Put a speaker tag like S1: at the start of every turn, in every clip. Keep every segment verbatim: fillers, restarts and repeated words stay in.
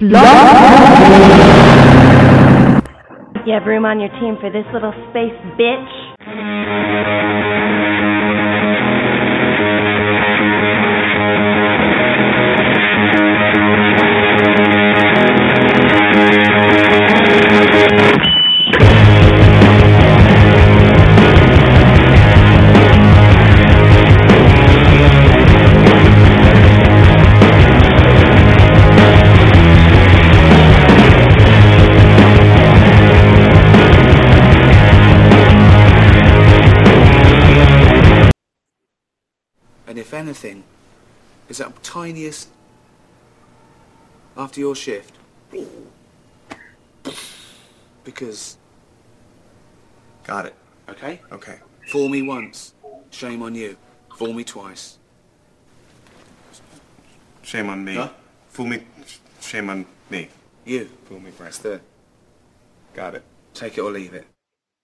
S1: You have room on your team for this little space bitch?
S2: And if anything, is that tiniest after your shift? Because...
S3: Got it.
S2: Okay?
S3: Okay.
S2: Fool me once, shame on you. Fool me twice.
S3: Shame on me.
S2: Huh?
S3: Fool me, shame on me.
S2: You.
S3: Fool me, right.
S2: That's the...
S3: Got it.
S2: Take it or leave it.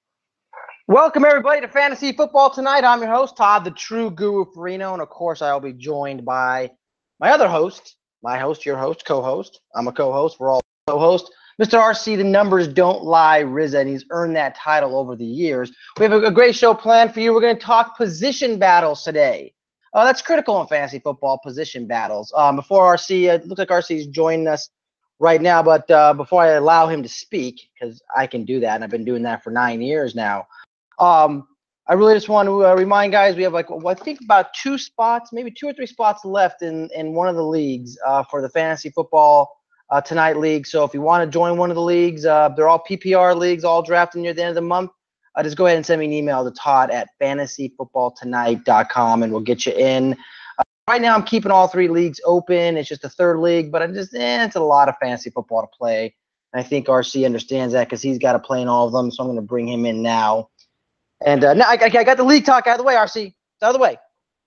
S4: Welcome, everybody, to Fantasy Football Tonight. I'm your host, Todd, the true guru Farino, and of course, I'll be joined by my other host, my host, your host, co-host. I'm a co-host. We're all co-hosts. Mister R C, the numbers don't lie, Rizza, and he's earned that title over the years. We have a, a great show planned for you. We're going to talk position battles today. Uh, that's critical in fantasy football, position battles. Um, before R C, uh, it looks like R C is joining us right now, but uh, before I allow him to speak, because I can do that, and I've been doing that for nine years now, Um, I really just want to uh, remind guys we have like well, I think about two spots, maybe two or three spots left in, in one of the leagues uh, for the Fantasy Football uh, Tonight League. So if you want to join one of the leagues, uh, they're all P P R leagues, all drafted near the end of the month. Uh, just go ahead and send me an email to Todd at fantasy football tonight dot com and we'll get you in. Uh, right now I'm keeping all three leagues open. It's just the third league, but I'm just eh, it's a lot of fantasy football to play. And I think R C understands that because he's got to play in all of them. So I'm going to bring him in now. And uh, now I, I got the league talk out of the way, R C. It's out of the way.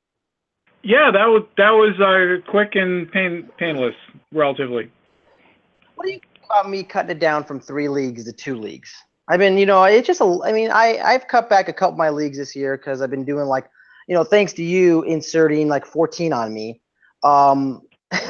S5: Yeah, that was that was uh, quick and pain, painless, relatively.
S4: What do you think about me cutting it down from three leagues to two leagues? I've been, you know, it's just a. I mean, I I've cut back a couple of my leagues this year because I've been doing like, you know, thanks to you inserting like fourteen on me. Um,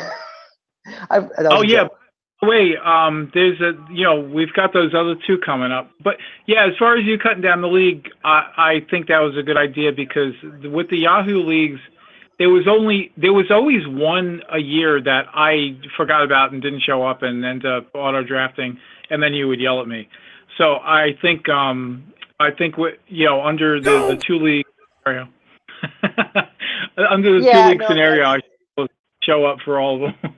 S4: I've,
S5: oh yeah. Wait, um, there's a, you know, we've got those other two coming up. But, yeah, as far as you cutting down the league, I, I think that was a good idea because with the Yahoo leagues, there was only, there was always one a year that I forgot about and didn't show up and ended up auto-drafting, and then you would yell at me. So I think, um, I think, what you know, under the, the two-league scenario, under the
S4: yeah,
S5: two-league
S4: no,
S5: scenario, I should show up for all of them.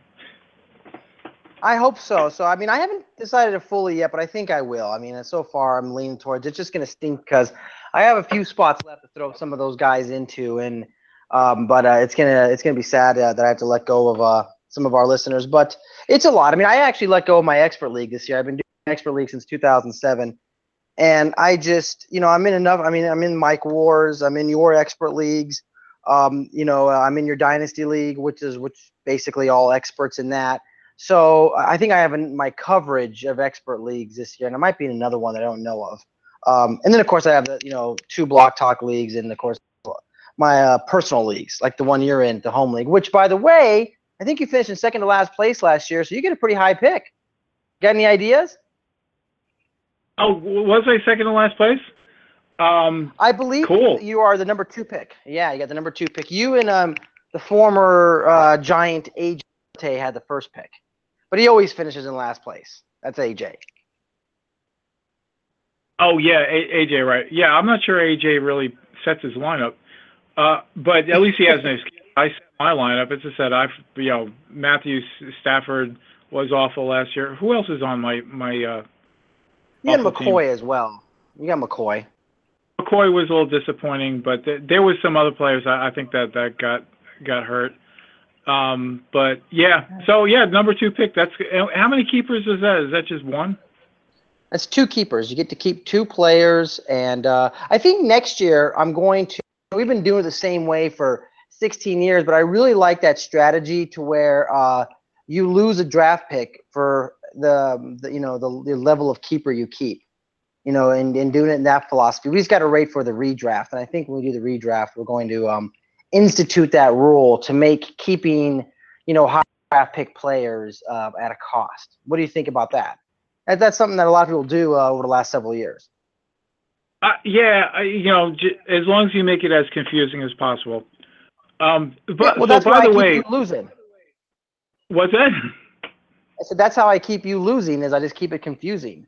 S4: I hope so. So, I mean, I haven't decided it fully yet, but I think I will. I mean, so far I'm leaning towards it's just going to stink because I have a few spots left to throw some of those guys into, and um, but uh, it's gonna it's gonna be sad uh, that I have to let go of uh, some of our listeners. But it's a lot. I mean, I actually let go of my expert league this year. I've been doing expert league since two thousand seven, and I just you know I'm in enough. I mean, I'm in Mike Wars. I'm in your expert leagues. Um, you know, I'm in your dynasty league, which is which basically all experts in that. So I think I have in my coverage of expert leagues this year, and I might be in another one that I don't know of. Um, and then, of course, I have the you know two Block Talk leagues, and of course my uh, personal leagues, like the one you're in, the home league. Which, by the way, I think you finished in second to last place last year, so you get a pretty high pick. Got any ideas?
S5: Oh, was I second to last place? Um,
S4: I believe
S5: cool.
S4: you are the number two pick. Yeah, you got the number two pick. You and um the former uh, Giant A J had the first pick. But he always finishes in last place. That's A J.
S5: Oh, yeah, A- AJ, right. Yeah, I'm not sure A J really sets his lineup. Uh, but at least he has an excuse. I set my lineup. As I said, I've, you know, Matthew Stafford was awful last year. Who else is on my, my uh,
S4: You got McCoy
S5: team?
S4: as well. You got McCoy.
S5: McCoy was a little disappointing, but th- there was some other players I, I think that, that got got hurt. Um, but yeah, so yeah, number two pick. That's how many keepers is that? Is that just one?
S4: That's two keepers. You get to keep two players, and uh, I think next year I'm going to. We've been doing it the same way for sixteen years, but I really like that strategy to where uh, you lose a draft pick for the, the you know the, the level of keeper you keep. You know, and, and doing it in that philosophy. We just got to wait for the redraft, and I think when we do the redraft, we're going to um, institute that rule to make keeping, you know, high draft pick players uh, at a cost. What do you think about that? And that's something that a lot of people do uh, over the last several years.
S5: Uh, yeah, I, you know, j- as long as you make it as confusing as possible. Um, but
S4: Yeah, well,
S5: so
S4: that's
S5: by
S4: why
S5: the
S4: I keep
S5: way,
S4: you losing.
S5: what's that?
S4: I said that's how I keep you losing. Is I just keep it confusing.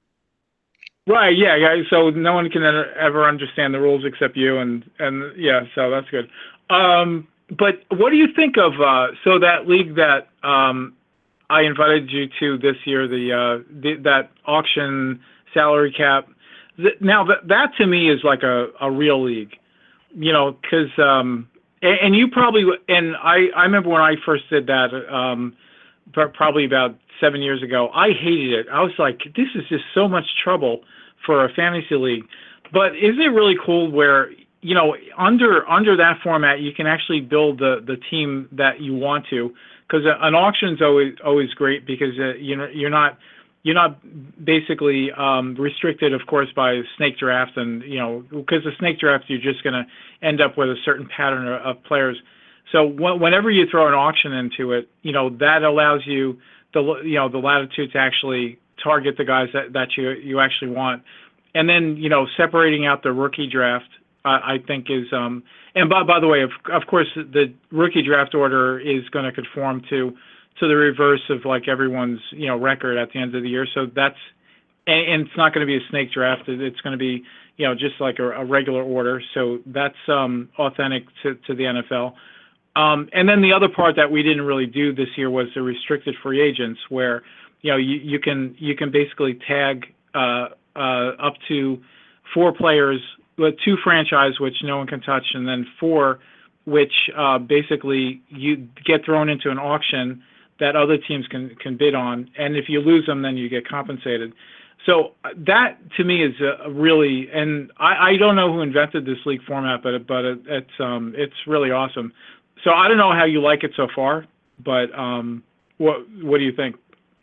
S5: Right. Yeah. Yeah. So no one can ever, ever understand the rules except you, and and yeah. So that's good. Um, but what do you think of uh, so that league that um, I invited you to this year, the, uh, the that auction salary cap? Th- now that that to me is like a, a real league, you know, because um, and, and you probably and I I remember when I first did that um, pr- probably about seven years ago. I hated it. I was like, this is just so much trouble for a fantasy league. But isn't it really cool where, you know, under under that format, you can actually build the, the team that you want to, because an auction is always always great because uh, you know you're not you're not basically um, restricted, of course, by snake draft, and you know because the snake draft you're just going to end up with a certain pattern of, of players. So wh- whenever you throw an auction into it, you know that allows you the you know the latitude to actually target the guys that, that you you actually want, and then you know separating out the rookie draft. I think is, um, and by, by the way, of, of course, the rookie draft order is going to conform to, to the reverse of like everyone's, you know, record at the end of the year. So that's, and, and it's not going to be a snake draft. It's going to be, you know, just like a, a regular order. So that's um, authentic to, to the N F L. Um, and then the other part that we didn't really do this year was the restricted free agents, where, you know, you, you can you can basically tag uh, uh, up to four players. With two franchise, which no one can touch, and then four, which uh, basically you get thrown into an auction that other teams can, can bid on, and if you lose them, then you get compensated. So that to me is a really, and I, I don't know who invented this league format, but it, but it, it's um it's really awesome. So I don't know how you like it so far, but um what what do you think?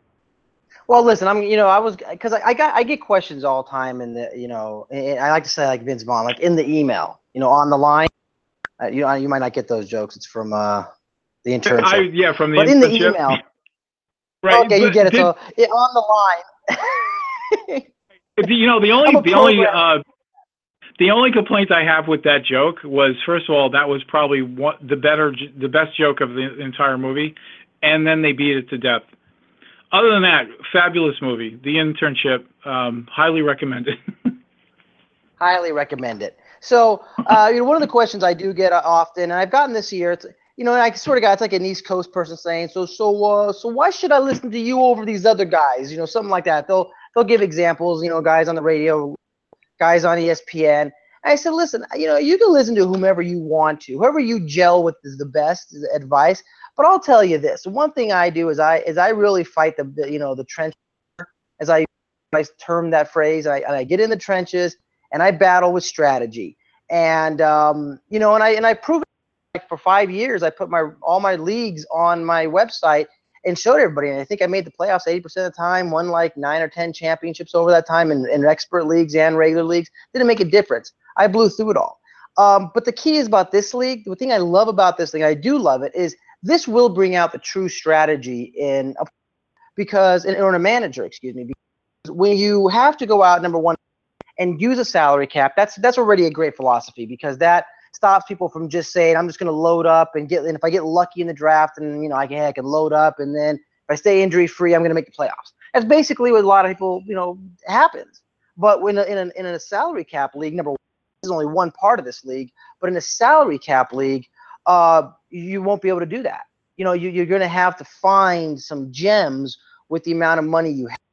S4: Well, listen, I'm, you know, I was, because I, I got, I get questions all the time, in the, you know, and I like to say like Vince Vaughn, like in the email, you know, on the line. Uh, you know, you might not get those jokes. It's from uh, the internship.
S5: I, yeah, from the
S4: but
S5: internship.
S4: in the email.
S5: Right.
S4: Okay, you get it.
S5: Did,
S4: so it, on the line.
S5: You know, the only, the only, uh, the only complaint I have with that joke was, first of all, that was probably one, the better, the best joke of the entire movie, and then they beat it to death. Other than that, fabulous movie. The Internship, um, highly recommended.
S4: Highly recommend it. So, uh, you know, one of the questions I do get often, and I've gotten this year, it's, you know, and I sort of got, it's like an East Coast person saying, so, so, uh, so why should I listen to you over these other guys? You know, something like that. They'll, they'll give examples, you know, guys on the radio, guys on E S P N. And I said, listen, you know, you can listen to whomever you want to, whoever you gel with is the best advice. But I'll tell you this: one thing I do is I is I really fight the, the you know the trench, as I I term that phrase. I and I get in the trenches and I battle with strategy. And um, you know, and I and I prove it. Like for five years, I put my all my leagues on my website and showed everybody. And I think I made the playoffs eighty percent of the time. Won like nine or ten championships over that time in, in expert leagues and regular leagues. Didn't make a difference. I blew through it all. Um, but the key is about this league. The thing I love about this league, I do love it, is this will bring out the true strategy in a, because in, or in a manager, excuse me, because when you have to go out, number one, and use a salary cap, that's that's already a great philosophy, because that stops people from just saying, I'm just going to load up and get, and if I get lucky in the draft, and you know I can I can load up, and then if I stay injury free, I'm going to make the playoffs. That's basically what a lot of people, you know, happens. But when in a, in a salary cap league, number one, this is only one part of this league, but in a salary cap league, uh, you won't be able to do that. You know, you, you're going to have to find some gems with the amount of money you have.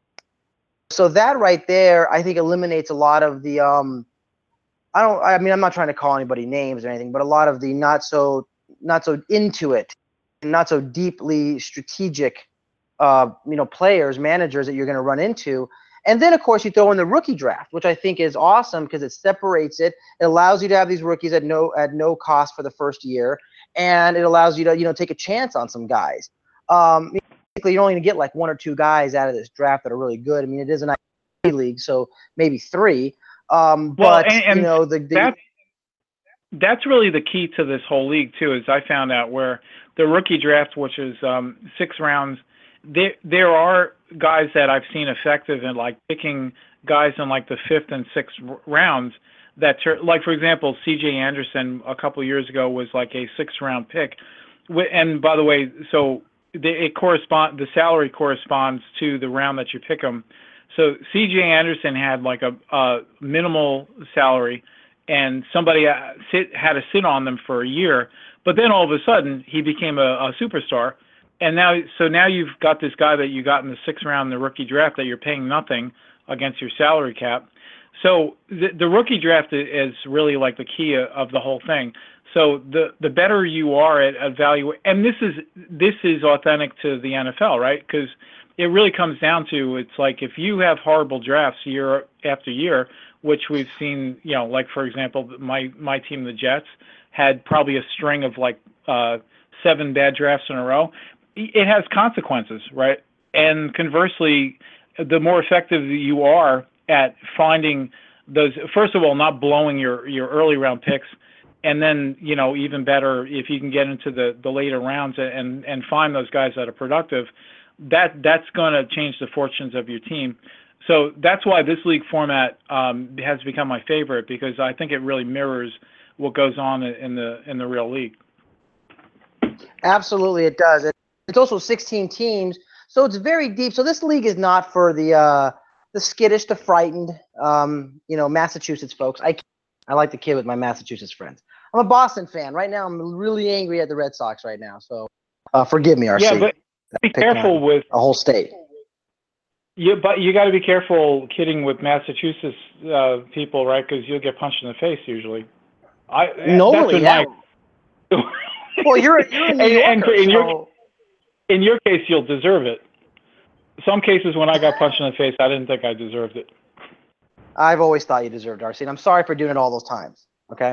S4: So that right there, I think, eliminates a lot of the, um, I don't, I mean, I'm not trying to call anybody names or anything, but a lot of the not so, not so into it, not so deeply strategic, uh, you know, players, managers that you're going to run into. And then, of course, you throw in the rookie draft, which I think is awesome because it separates it. It allows you to have these rookies at no at no cost for the first year, and it allows you to, you know, take a chance on some guys. Um, basically, you're only going to get like one or two guys out of this draft that are really good. I mean, it is an I P league, so maybe three. Um,
S5: well,
S4: but
S5: and, and
S4: you know, the, the
S5: that that's really the key to this whole league too. Is I found out where the rookie draft, which is um, six rounds, there there are guys that I've seen effective in like picking guys in like the fifth and sixth r- rounds. That ter- like for example, C J Anderson a couple years ago was like a sixth round pick, and by the way, so the, it correspond the salary corresponds to the round that you pick him. So C J Anderson had like a, a minimal salary, and somebody sit, had to sit on them for a year. But then all of a sudden he became a, a superstar, and now so now you've got this guy that you got in the sixth round in the rookie draft that you're paying nothing against your salary cap. So the, the rookie draft is really like the key of the whole thing. So the the better you are at evaluating, and this is this is authentic to the N F L, right? Because it really comes down to, it's like if you have horrible drafts year after year, which we've seen, you know, like for example, my my team, the Jets, had probably a string of like uh, seven bad drafts in a row. It has consequences, right? And conversely, the more effective you are at finding those, first of all, not blowing your, your early round picks, and then, you know, even better if you can get into the, the later rounds and, and find those guys that are productive, that that's going to change the fortunes of your team. So that's why this league format um, has become my favorite, because I think it really mirrors what goes on in the in the real league.
S4: Absolutely, it does. It's also sixteen teams, so it's very deep. So this league is not for the uh, the skittish, the frightened, um, you know, Massachusetts folks. I I like the kid with my Massachusetts friends. I'm a Boston fan right now. I'm really angry at the Red Sox right now, so uh, forgive me, R C.
S5: Yeah, but be careful with
S4: a whole state.
S5: Yeah, but you got to be careful kidding with Massachusetts uh, people, right? Because you'll get punched in the face usually. I
S4: normally, yeah.
S5: My...
S4: well, you're you're a New Yorker,
S5: and, and in,
S4: so...
S5: your, in your case, you'll deserve it. Some cases, when I got punched in the face, I didn't think I deserved it.
S4: I've always thought you deserved, R C, and I'm sorry for doing it all those times. Okay.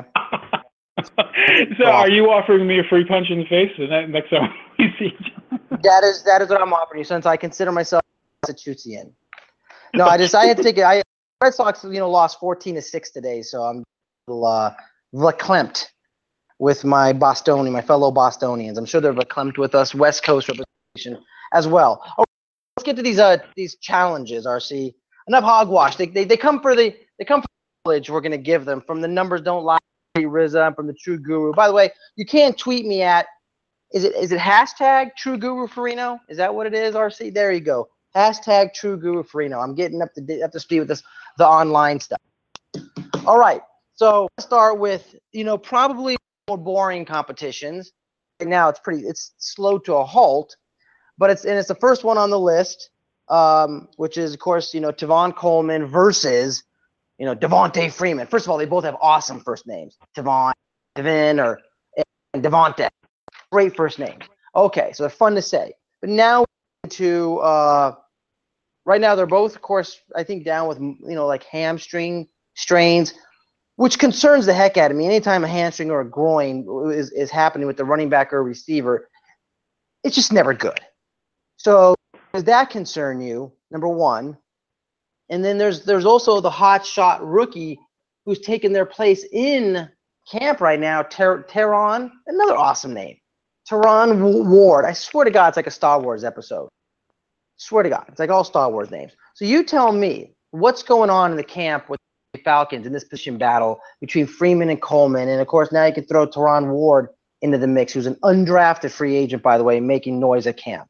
S5: So, are you offering me a free punch in the face the next time we see each other?
S4: That is that is what I'm offering you, since I consider myself Massachusettsian. No, I just I had to take it. I Red Sox, you know, lost fourteen to six today, so I'm a little uh, verklempt with my Bostonian, my fellow Bostonians. I'm sure they're verklempt with us West Coast representation as well. Oh, let's get to these uh these challenges, R C. Enough hogwash. They they they come for the they come for the knowledge we're gonna give them from the Numbers Don't Lie, R Z A, and from the True Guru. By the way, you can tweet me at is it is it hashtag True Guru Farino? Is that what it is, R C? There you go. Hashtag True Guru Farino. I'm getting up to up to speed with this the online stuff. All right, so let's start with you know probably more boring competitions. Right now it's pretty it's slow to a halt, but it's and it's the first one on the list, um, which is of course you know Tevon Coleman versus you know Devontae Freeman. First of all, they both have awesome first names, Tevon, Devin, or and Devontae. Great first names. Okay, so they're fun to say. But now to uh, right now they're both, of course, I think down with you know like hamstring strains, which concerns the heck out of me. Anytime a hamstring or a groin is, is happening with the running back or receiver, it's just never good. So does that concern you? Number one. And then there's there's also the hot shot rookie who's taken their place in camp right now, Ter- Teron, another awesome name. Teron Ward. I swear to God, it's like a Star Wars episode. Swear to God, it's like all Star Wars names. So you tell me what's going on in the camp with the Falcons in this position battle between Freeman and Coleman. And, of course, now you can throw Teron Ward into the mix, who's an undrafted free agent, by the way, making noise at camp.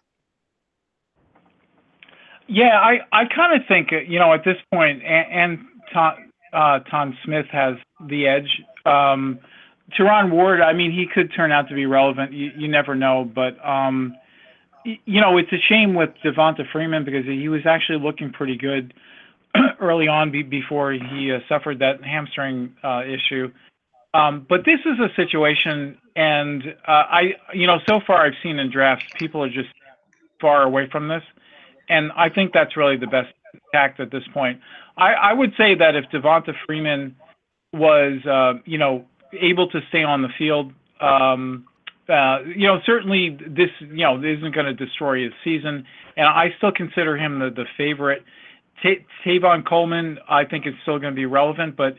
S5: Yeah, I, I kind of think, you know, at this point, and, and Tom, uh, Tom Smith has the edge. Um, Teron Ward, I mean, he could turn out to be relevant. You, you never know. But, um, y- you know, it's a shame with Devonta Freeman because he was actually looking pretty good early on be- before he uh, suffered that hamstring uh, issue. Um, but this is a situation, and uh, I, you know, so far I've seen in drafts, people are just far away from this. And I think that's really the best tact at this point. I, I would say that if Devonta Freeman was, uh, you know, able to stay on the field, um, uh, you know, certainly this, you know, isn't going to destroy his season. And I still consider him the, the favorite. Ta- Tavon Coleman, I think, is still going to be relevant. But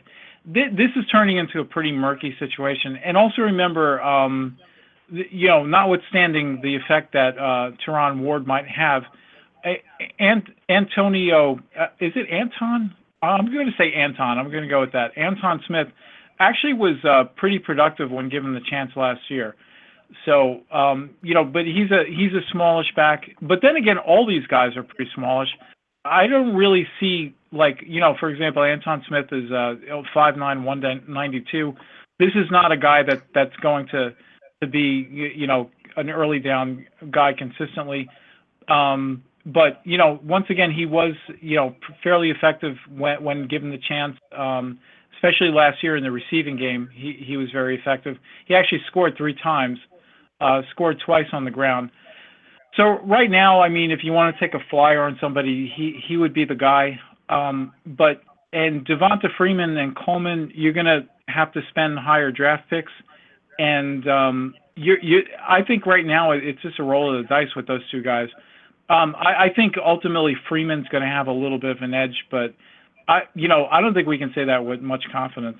S5: th- this is turning into a pretty murky situation. And also remember, um, th- you know, notwithstanding the effect that uh, Teron Ward might have, a- Ant- Antonio, uh, is it Anton? I'm going to say Anton. I'm going to go with that. Anton Smith actually was uh, pretty productive when given the chance last year. So, um, you know, but he's a he's a smallish back. But then again, all these guys are pretty smallish. I don't really see, like, you know, for example, Anton Smith is uh, five nine, one ninety-two. This is not a guy that, that's going to to be, you know, an early down guy consistently. Um, but, you know, once again, he was, you know, fairly effective when, when given the chance, um, especially last year in the receiving game. He, he was very effective. He actually scored three times, uh, scored twice on the ground. So right now, I mean, if you want to take a flyer on somebody, he, he would be the guy. Um, but and Devonta Freeman and Coleman, you're going to have to spend higher draft picks. And um, you you I think right now it's just a roll of the dice with those two guys. Um, I, I think ultimately Freeman's going to have a little bit of an edge, but I you know I don't think we can say that with much confidence.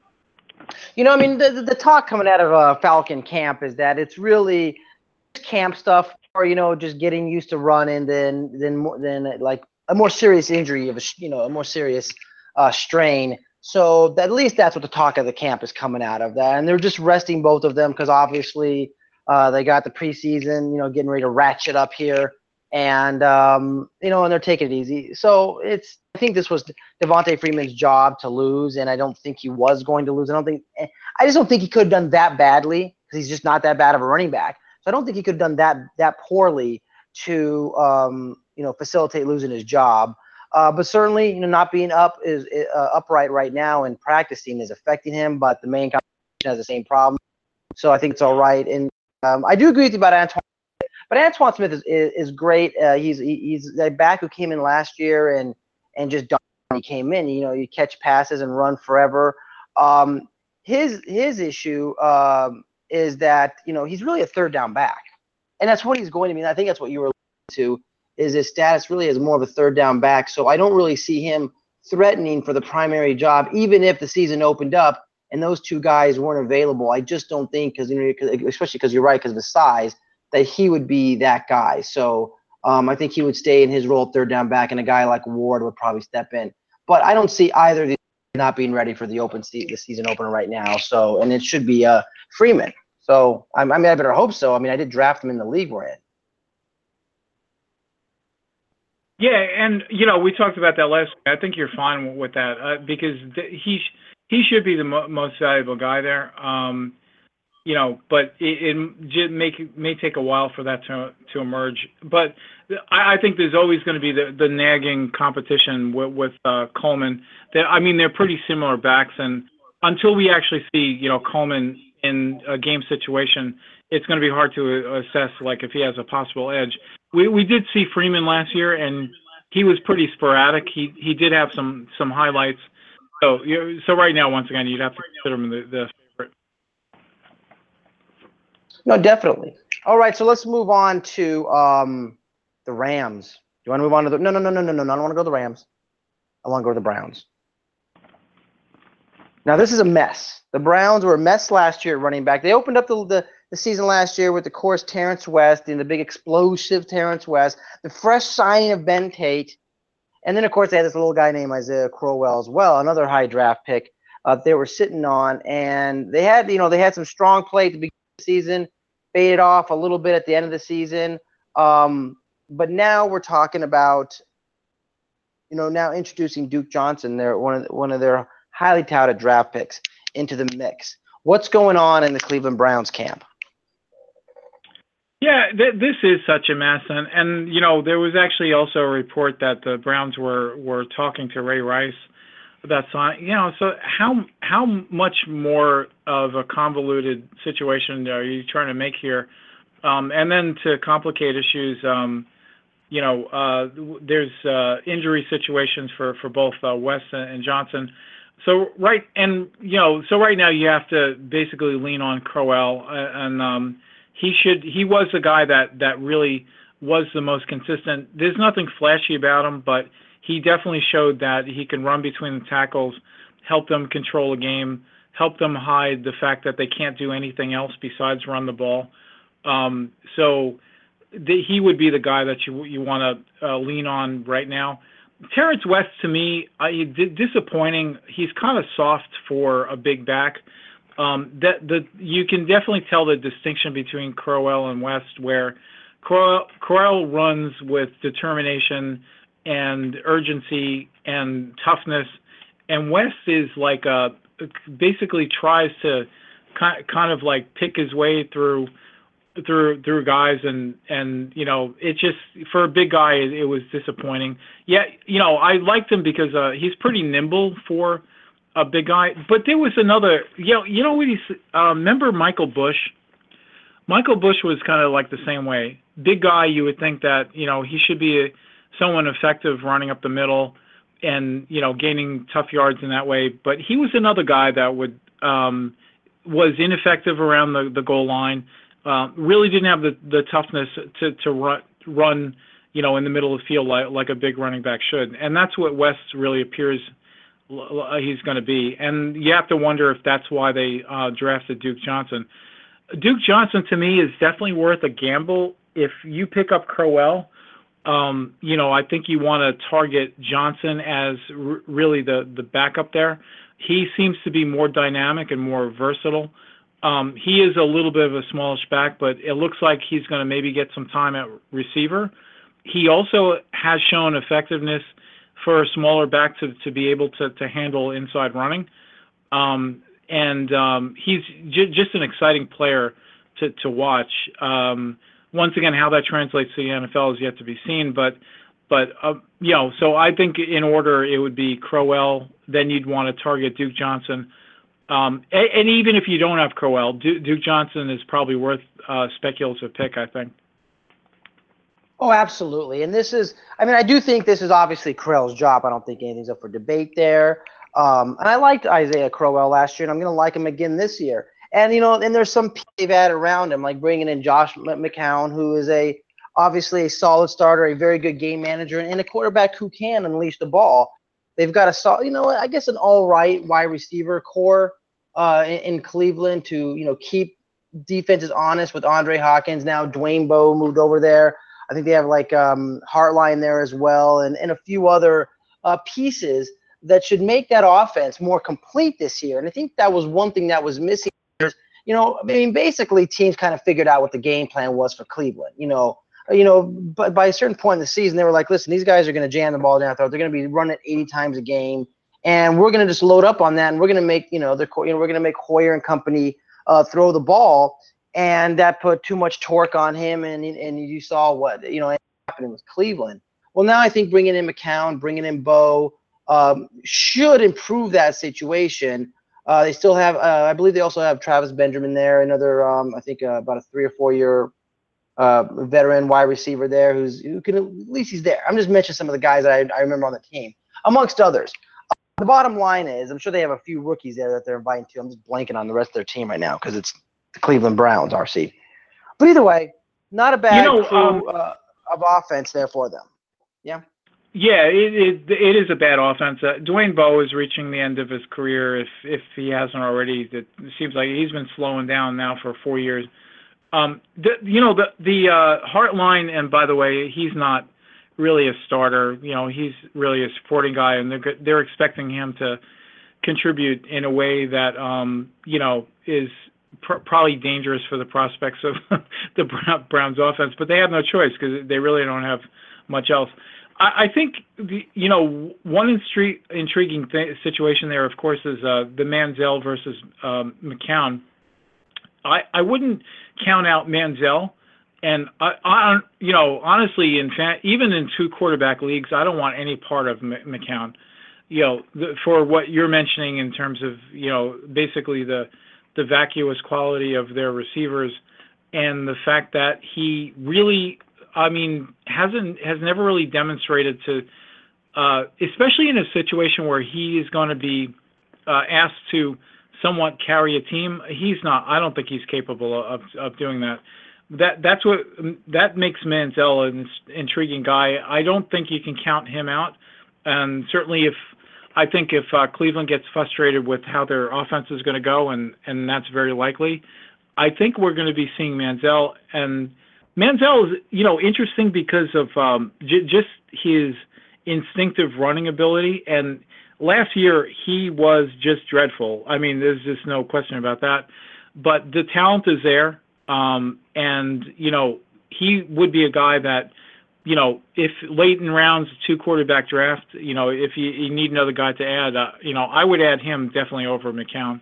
S4: You know, I mean, the the talk coming out of uh, Falcon camp is that it's really camp stuff, or you know, just getting used to running, then then more then like a more serious injury of a you know a more serious uh, strain. So at least that's what the talk of the camp is coming out of that, and they're just resting both of them because obviously uh, they got the preseason, you know, getting ready to ratchet up here, and um, you know, and they're taking it easy. So it's I think this was Devonta Freeman's job to lose, and I don't think he was going to lose. I don't think I just don't think he could have done that badly because he's just not that bad of a running back. So I don't think he could have done that that poorly to um, you know facilitate losing his job. Uh, but certainly, you know, not being up is uh, upright right now and practicing is affecting him. But the main competition has the same problem, so I think it's all right. And um, I do agree with you about Antoine. But Antoine Smith is is, is great. Uh, he's he's that back who came in last year and and just he came in. You know, you catch passes and run forever. Um, his his issue um, is that you know he's really a third down back, and that's what he's going to be. And I think that's what you were alluding to. Is his status really as more of a third down back. So I don't really see him threatening for the primary job, even if the season opened up and those two guys weren't available. I just don't think, because you know, especially because you're right, because of his size, that he would be that guy. So um, I think he would stay in his role third down back, and a guy like Ward would probably step in. But I don't see either of these not being ready for the open se- the season opener right now. So and it should be uh, Freeman. So I, I mean, I better hope so. I mean, I did draft him in the league we're in.
S5: Yeah, and you know we talked about that last week. I think you're fine with that uh, because th- he sh- he should be the mo- most valuable guy there. Um, you know, but it, it may may take a while for that to to emerge. But I, I think there's always going to be the, the nagging competition with, with uh, Coleman. That I mean, they're pretty similar backs, and until we actually see you know Coleman in a game situation, it's going to be hard to assess like if he has a possible edge. We we did see Freeman last year, and he was pretty sporadic. He he did have some some highlights. So you so right now, once again, you'd have to consider him the, the favorite.
S4: No, definitely. All right, so let's move on to um, the Rams. Do you want to move on to the? No, no, no, no, no, no. I don't want to go to the Rams. I want to go to the Browns. Now this is a mess. The Browns were a mess last year at running back. They opened up the the. The season last year with, of course, Terrence West and the big explosive Terrence West, the fresh signing of Ben Tate, and then, of course, they had this little guy named Isaiah Crowell as well, another high draft pick uh, they were sitting on. And they had, you know, they had some strong play at the beginning of the season, faded off a little bit at the end of the season. Um, but now we're talking about, you know, now introducing Duke Johnson, their one of the, one of their highly touted draft picks, into the mix. What's going on in the Cleveland Browns camp?
S5: Yeah, th- this is such a mess, and, and you know there was actually also a report that the Browns were, were talking to Ray Rice about signing. You know, so how how much more of a convoluted situation are you trying to make here? Um, and then to complicate issues, um, you know, uh, there's uh, injury situations for for both uh, West and Johnson. So right and you know so right now you have to basically lean on Crowell, and um, he should he was the guy that, that really was the most consistent. There's nothing flashy about him, but he definitely showed that he can run between the tackles. help them control a game, help them hide the fact that they can't do anything else besides run the ball. Um, so the, he would be the guy that you you want to uh, lean on right now. Terrence West, to me, I, disappointing. He's kind of soft for a big back. Um, that the you can definitely tell the distinction between Crowell and West, where Crowell, Crowell runs with determination and urgency and toughness, and West is like a basically tries to kind of like pick his way through through through guys, and and you know, it just, for a big guy, it, it was disappointing. Yeah, you know, I liked him because uh, he's pretty nimble for a big guy. But there was another, you know, you know what he's uh, remember Michael Bush? Michael Bush was kind of like the same way. Big guy, you would think that, you know, he should be a, someone effective running up the middle and, you know, gaining tough yards in that way. But he was another guy that would um, was ineffective around the, the goal line. Uh, really didn't have the, the toughness to, to run, run, you know, in the middle of the field like, like a big running back should. And that's what West really appears he's going to be. And you have to wonder if that's why they uh, drafted Duke Johnson. Duke Johnson, to me, is definitely worth a gamble. If you pick up Crowell, um, you know, I think you want to target Johnson as r- really the, the backup there. He seems to be more dynamic and more versatile. Um, he is a little bit of a smallish back, but it looks like he's going to maybe get some time at receiver. He also has shown effectiveness for a smaller back to, to be able to, to handle inside running. Um, and um, he's j- just an exciting player to, to watch. Um, once again, how that translates to the N F L is yet to be seen. But, but uh, you know, so I think in order it would be Crowell, then you'd want to target Duke Johnson. Um, and, and even if you don't have Crowell, Duke, Duke Johnson is probably worth a speculative pick, I think.
S4: Oh, absolutely. And this is, I mean, I do think this is obviously Crowell's job. I don't think anything's up for debate there. Um, and I liked Isaiah Crowell last year, and I'm going to like him again this year. And, you know, and there's some people they've added around him, like bringing in Josh McCown, who is a obviously a solid starter, a very good game manager, and a quarterback who can unleash the ball. They've got a solid, you know, I guess an all right wide receiver core uh, in, in Cleveland to, you know, keep defenses honest with Andre Hawkins. Now Dwayne Bowe moved over there. I think they have like um, Hartline there as well, and, and a few other uh, pieces that should make that offense more complete this year. And I think that was one thing that was missing. You know, I mean, basically teams kind of figured out what the game plan was for Cleveland. You know, you know, but by a certain point in the season, they were like, listen, these guys are going to jam the ball down throat. They're going to be running eighty times a game, and we're going to just load up on that, and we're going to make, you know, the, you know, we're going to make Hoyer and company uh, throw the ball. And that put too much torque on him, and and you saw what, you know, happening with Cleveland. Well, now I think bringing in McCown, bringing in Bowe um, should improve that situation. Uh, they still have, uh, I believe they also have Travis Benjamin there, another, um, I think, uh, about a three or four year uh, veteran wide receiver there, who's who can, at least he's there. I'm just mentioning some of the guys that I, I remember on the team, amongst others. Uh, the bottom line is, I'm sure they have a few rookies there that they're inviting to. I'm just blanking on the rest of their team right now because it's the Cleveland Browns, R C. But either way, not a bad
S5: you know,
S4: crew
S5: um,
S4: uh, of offense there for them. Yeah.
S5: Yeah, it it, it is a bad offense. Uh, Dwayne Bowe is reaching the end of his career, if if he hasn't already. It seems like he's been slowing down now for four years. Um, the, you know, the the uh, Hartline, and by the way, he's not really a starter. You know, he's really a supporting guy, and they're they're expecting him to contribute in a way that um, you know is pr- probably dangerous for the prospects of the Browns offense. But they have no choice because they really don't have much else. I think, the, you know, one instri- intriguing th- situation there, of course, is uh, the Manziel versus um, McCown. I, I wouldn't count out Manziel. And, I, I, you know, honestly, in fa- even in two quarterback leagues, I don't want any part of M- McCown. You know, the, for what you're mentioning in terms of, you know, basically the, the vacuous quality of their receivers and the fact that he really – I mean, hasn't has never really demonstrated to, uh, especially in a situation where he is going to be uh, asked to somewhat carry a team. He's not. I don't think he's capable of of doing that. That that's what that makes Manziel an intriguing guy. I don't think you can count him out. And certainly, if I think if uh, Cleveland gets frustrated with how their offense is going to go, and, and that's very likely, I think we're going to be seeing Manziel. And Manziel is, you know, interesting because of um, j- just his instinctive running ability. And last year, he was just dreadful. I mean, there's just no question about that. But the talent is there. Um, and, you know, he would be a guy that, you know, if late in rounds, two quarterback draft, you know, if you, you need another guy to add, uh, you know, I would add him definitely over McCown.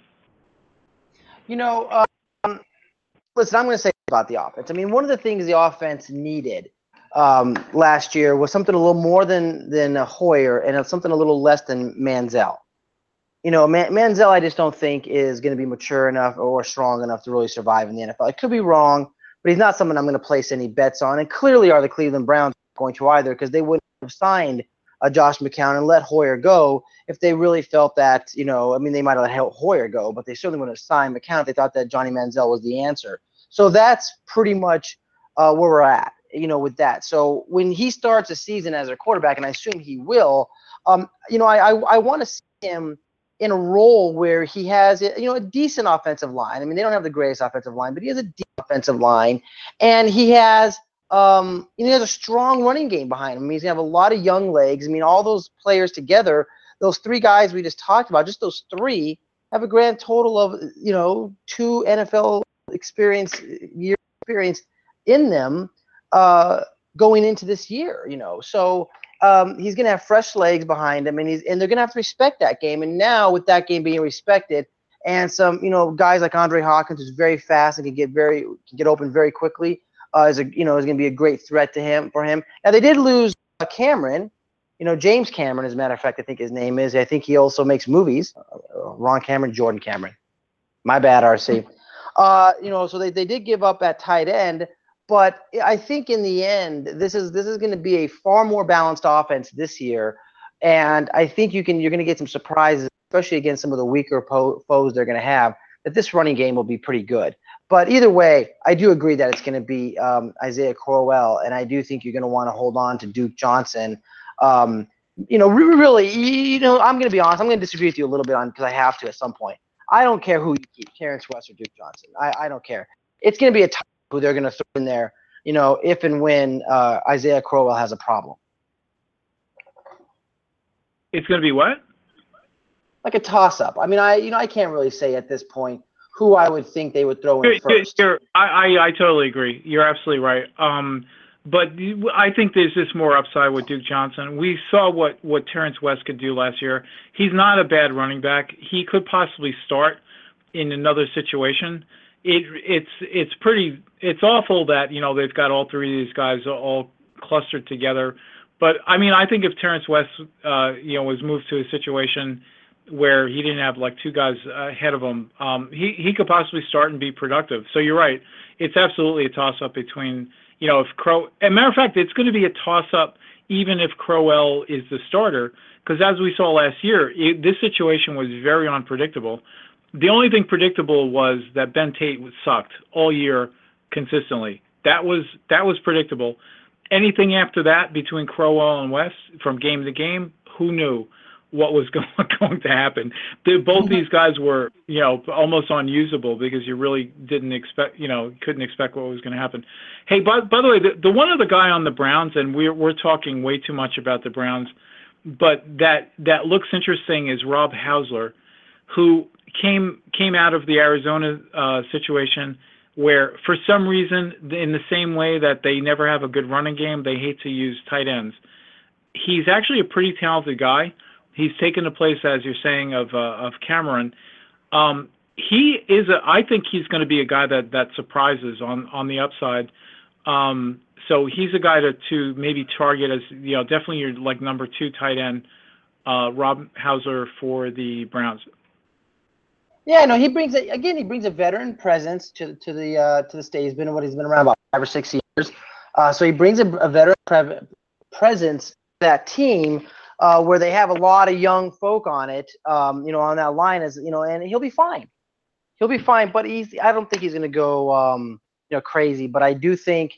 S4: You know, um, listen, I'm going to say about the offense. I mean, one of the things the offense needed um, last year was something a little more than than a Hoyer and something a little less than Manziel. You know, Man- Manziel, I just don't think is going to be mature enough or strong enough to really survive in the N F L. I could be wrong, but he's not someone I'm going to place any bets on. And clearly are the Cleveland Browns going to either, because they wouldn't have signed uh, Josh McCown and let Hoyer go if they really felt that, you know, I mean, they might have let Hoyer go, but they certainly wouldn't have signed McCown if they thought that Johnny Manziel was the answer. So that's pretty much uh, where we're at, you know, with that. So when he starts a season as a quarterback, and I assume he will, um, you know, I, I, I want to see him in a role where he has, you know, a decent offensive line. I mean, they don't have the greatest offensive line, but he has a deep offensive line, and he has, um, you know, he has a strong running game behind him. I mean, he's gonna have a lot of young legs. I mean, all those players together, those three guys we just talked about, just those three have a grand total of, you know, two N F L experience, year experience in them uh, going into this year, you know. So um, he's going to have fresh legs behind him, and he's and they're going to have to respect that game. And now with that game being respected, and some, you know, guys like Andre Hawkins, who's very fast and can get very can get open very quickly, uh, is a you know is going to be a great threat to him for him. Now they did lose uh, Cameron. You know, James Cameron, as a matter of fact, I think his name is. I think he also makes movies. Uh, Ron Cameron, Jordan Cameron. My bad, R C. Uh, you know, so they, they did give up at tight end, but I think in the end, this is this is going to be a far more balanced offense this year, and I think you can you're going to get some surprises, especially against some of the weaker po- foes they're going to have. That this running game will be pretty good. But either way, I do agree that it's going to be um, Isaiah Crowell, and I do think you're going to want to hold on to Duke Johnson. Um, you know, really, you know, I'm going to be honest. I'm going to disagree with you a little bit on because I have to at some point. I don't care who you keep, Terrence West or Duke Johnson. I, I don't care. It's going to be a tough who they're going to throw in there, you know, if and when uh, Isaiah Crowell has a problem.
S5: It's going to be what?
S4: Like a toss-up. I mean, I you know, I can't really say at this point who I would think they would throw in
S5: You're,
S4: first.
S5: you're, I, I I totally agree. You're absolutely right. Um, but you- I think there's just more upside with Duke Johnson. We saw what, what Terrence West could do last year. He's not a bad running back. He could possibly start in another situation. It it's it's pretty it's awful that, you know, they've got all three of these guys all clustered together. But I mean, I think if Terrence West uh, you know was moved to a situation where he didn't have like two guys ahead of him, um, he he could possibly start and be productive. So you're right. It's absolutely a toss-up between, you know, if Crow. As a matter of fact, it's going to be a toss-up even if Crowell is the starter, because as we saw last year, it, this situation was very unpredictable. The only thing predictable was that Ben Tate sucked all year consistently. That was that was predictable. Anything after that between Crowell and West, from game to game, who knew what was going, going to happen? They, both these guys were, you know, almost unusable because you really didn't expect, you know, couldn't expect what was going to happen. Hey, by, by the way, the, the one other guy on the Browns, and we're we're talking way too much about the Browns, but that that looks interesting is Rob Hausler, who came came out of the Arizona uh, situation where, for some reason, in the same way that they never have a good running game, they hate to use tight ends. He's actually a pretty talented guy. He's taken the place, as you're saying, of uh, of Cameron. Um, he is a. I think he's going to be a guy that, that surprises on, on the upside. Um, so he's a guy to, to maybe target as, you know, definitely your like number two tight end, uh, Rob Hausler for the Browns.
S4: Yeah, no, he brings a, again. He brings a veteran presence to to the uh, to the state. He's been what he's been around about five or six years. Uh, so he brings a, a veteran pre- presence to that team uh, where they have a lot of young folk on it. Um, you know, on that line as you know, and he'll be fine. He'll be fine. But he's. I don't think he's going to go um, you know crazy. But I do think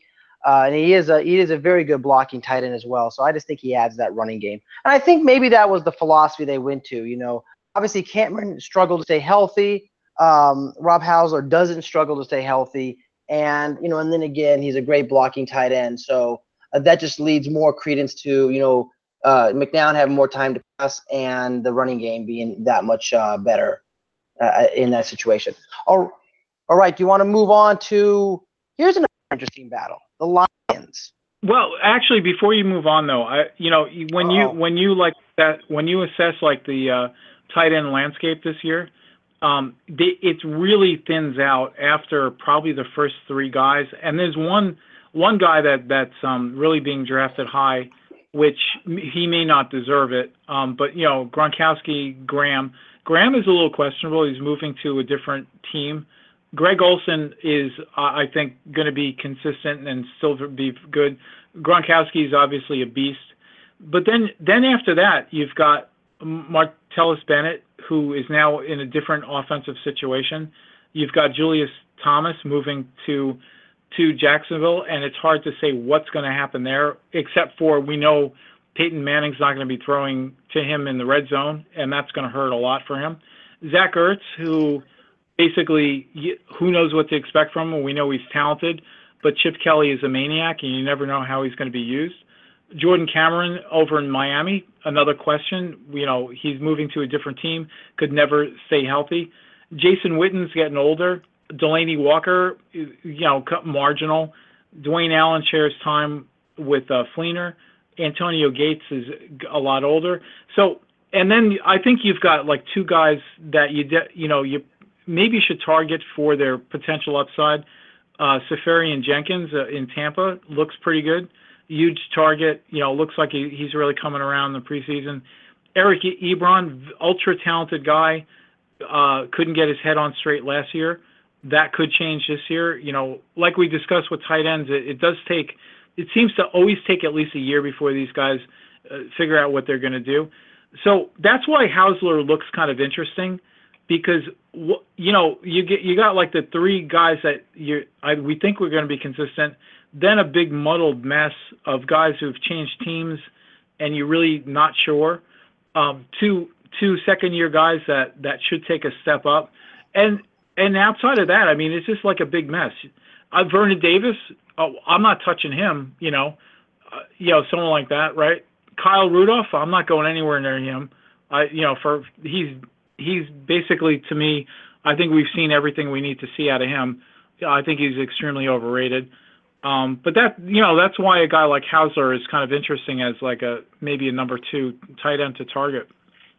S4: Uh, and he is a he is a very good blocking tight end as well. So I just think he adds that running game. And I think maybe that was the philosophy they went to. You know, obviously Cameron struggled to stay healthy. Um, Rob Hausler doesn't struggle to stay healthy. And, you know, and then again, he's a great blocking tight end. So uh, that just leads more credence to, you know, uh, McNown having more time to pass and the running game being that much uh, better uh, in that situation. All, all right. Do you want to move on to – here's another interesting battle, the Lions.
S5: Well, actually, before you move on, though, I, you know, when you
S4: Uh-oh.
S5: when you like that when you assess like the uh, tight end landscape this year, um, they, it really thins out after probably the first three guys, and there's one one guy that that's um, really being drafted high, which he may not deserve it, um, but you know, Gronkowski, Graham, Graham is a little questionable. He's moving to a different team. Greg Olsen is, uh, I think, going to be consistent and still be good. Gronkowski is obviously a beast. But then, then after that, you've got Martellus Bennett, who is now in a different offensive situation. You've got Julius Thomas moving to to Jacksonville, and it's hard to say what's going to happen there, except for we know Peyton Manning's not going to be throwing to him in the red zone, and that's going to hurt a lot for him. Zach Ertz, who basically, who knows what to expect from him? We know he's talented, but Chip Kelly is a maniac, and you never know how he's going to be used. Jordan Cameron over in Miami, another question. You know, he's moving to a different team, could never stay healthy. Jason Witten's getting older. Delaney Walker, you know, marginal. Dwayne Allen shares time with uh, Fleener. Antonio Gates is a lot older. So, and then I think you've got like two guys that you, de- you know, you maybe should target for their potential upside. Uh, Safarian Jenkins uh, in Tampa looks pretty good. Huge target, you know, looks like he, he's really coming around in the preseason. Eric Ebron, ultra-talented guy, uh, couldn't get his head on straight last year. That could change this year. You know, like we discussed with tight ends, it, it does take, it seems to always take at least a year before these guys uh, figure out what they're going to do. So that's why Hausler looks kind of interesting. Because you know you get you got like the three guys that you I, we think we're going to be consistent, then a big muddled mess of guys who've changed teams, and you're really not sure. Um, two two second year guys that, that should take a step up, and and outside of that, I mean, it's just like a big mess. Uh, Vernon Davis, oh, I'm not touching him. You know, uh, you know someone like that, right? Kyle Rudolph, I'm not going anywhere near him. I you know for he's. He's basically, to me, I think we've seen everything we need to see out of him. I think he's extremely overrated. Um, but that, you know, that's why a guy like Hausler is kind of interesting as like a maybe a number two tight end to target.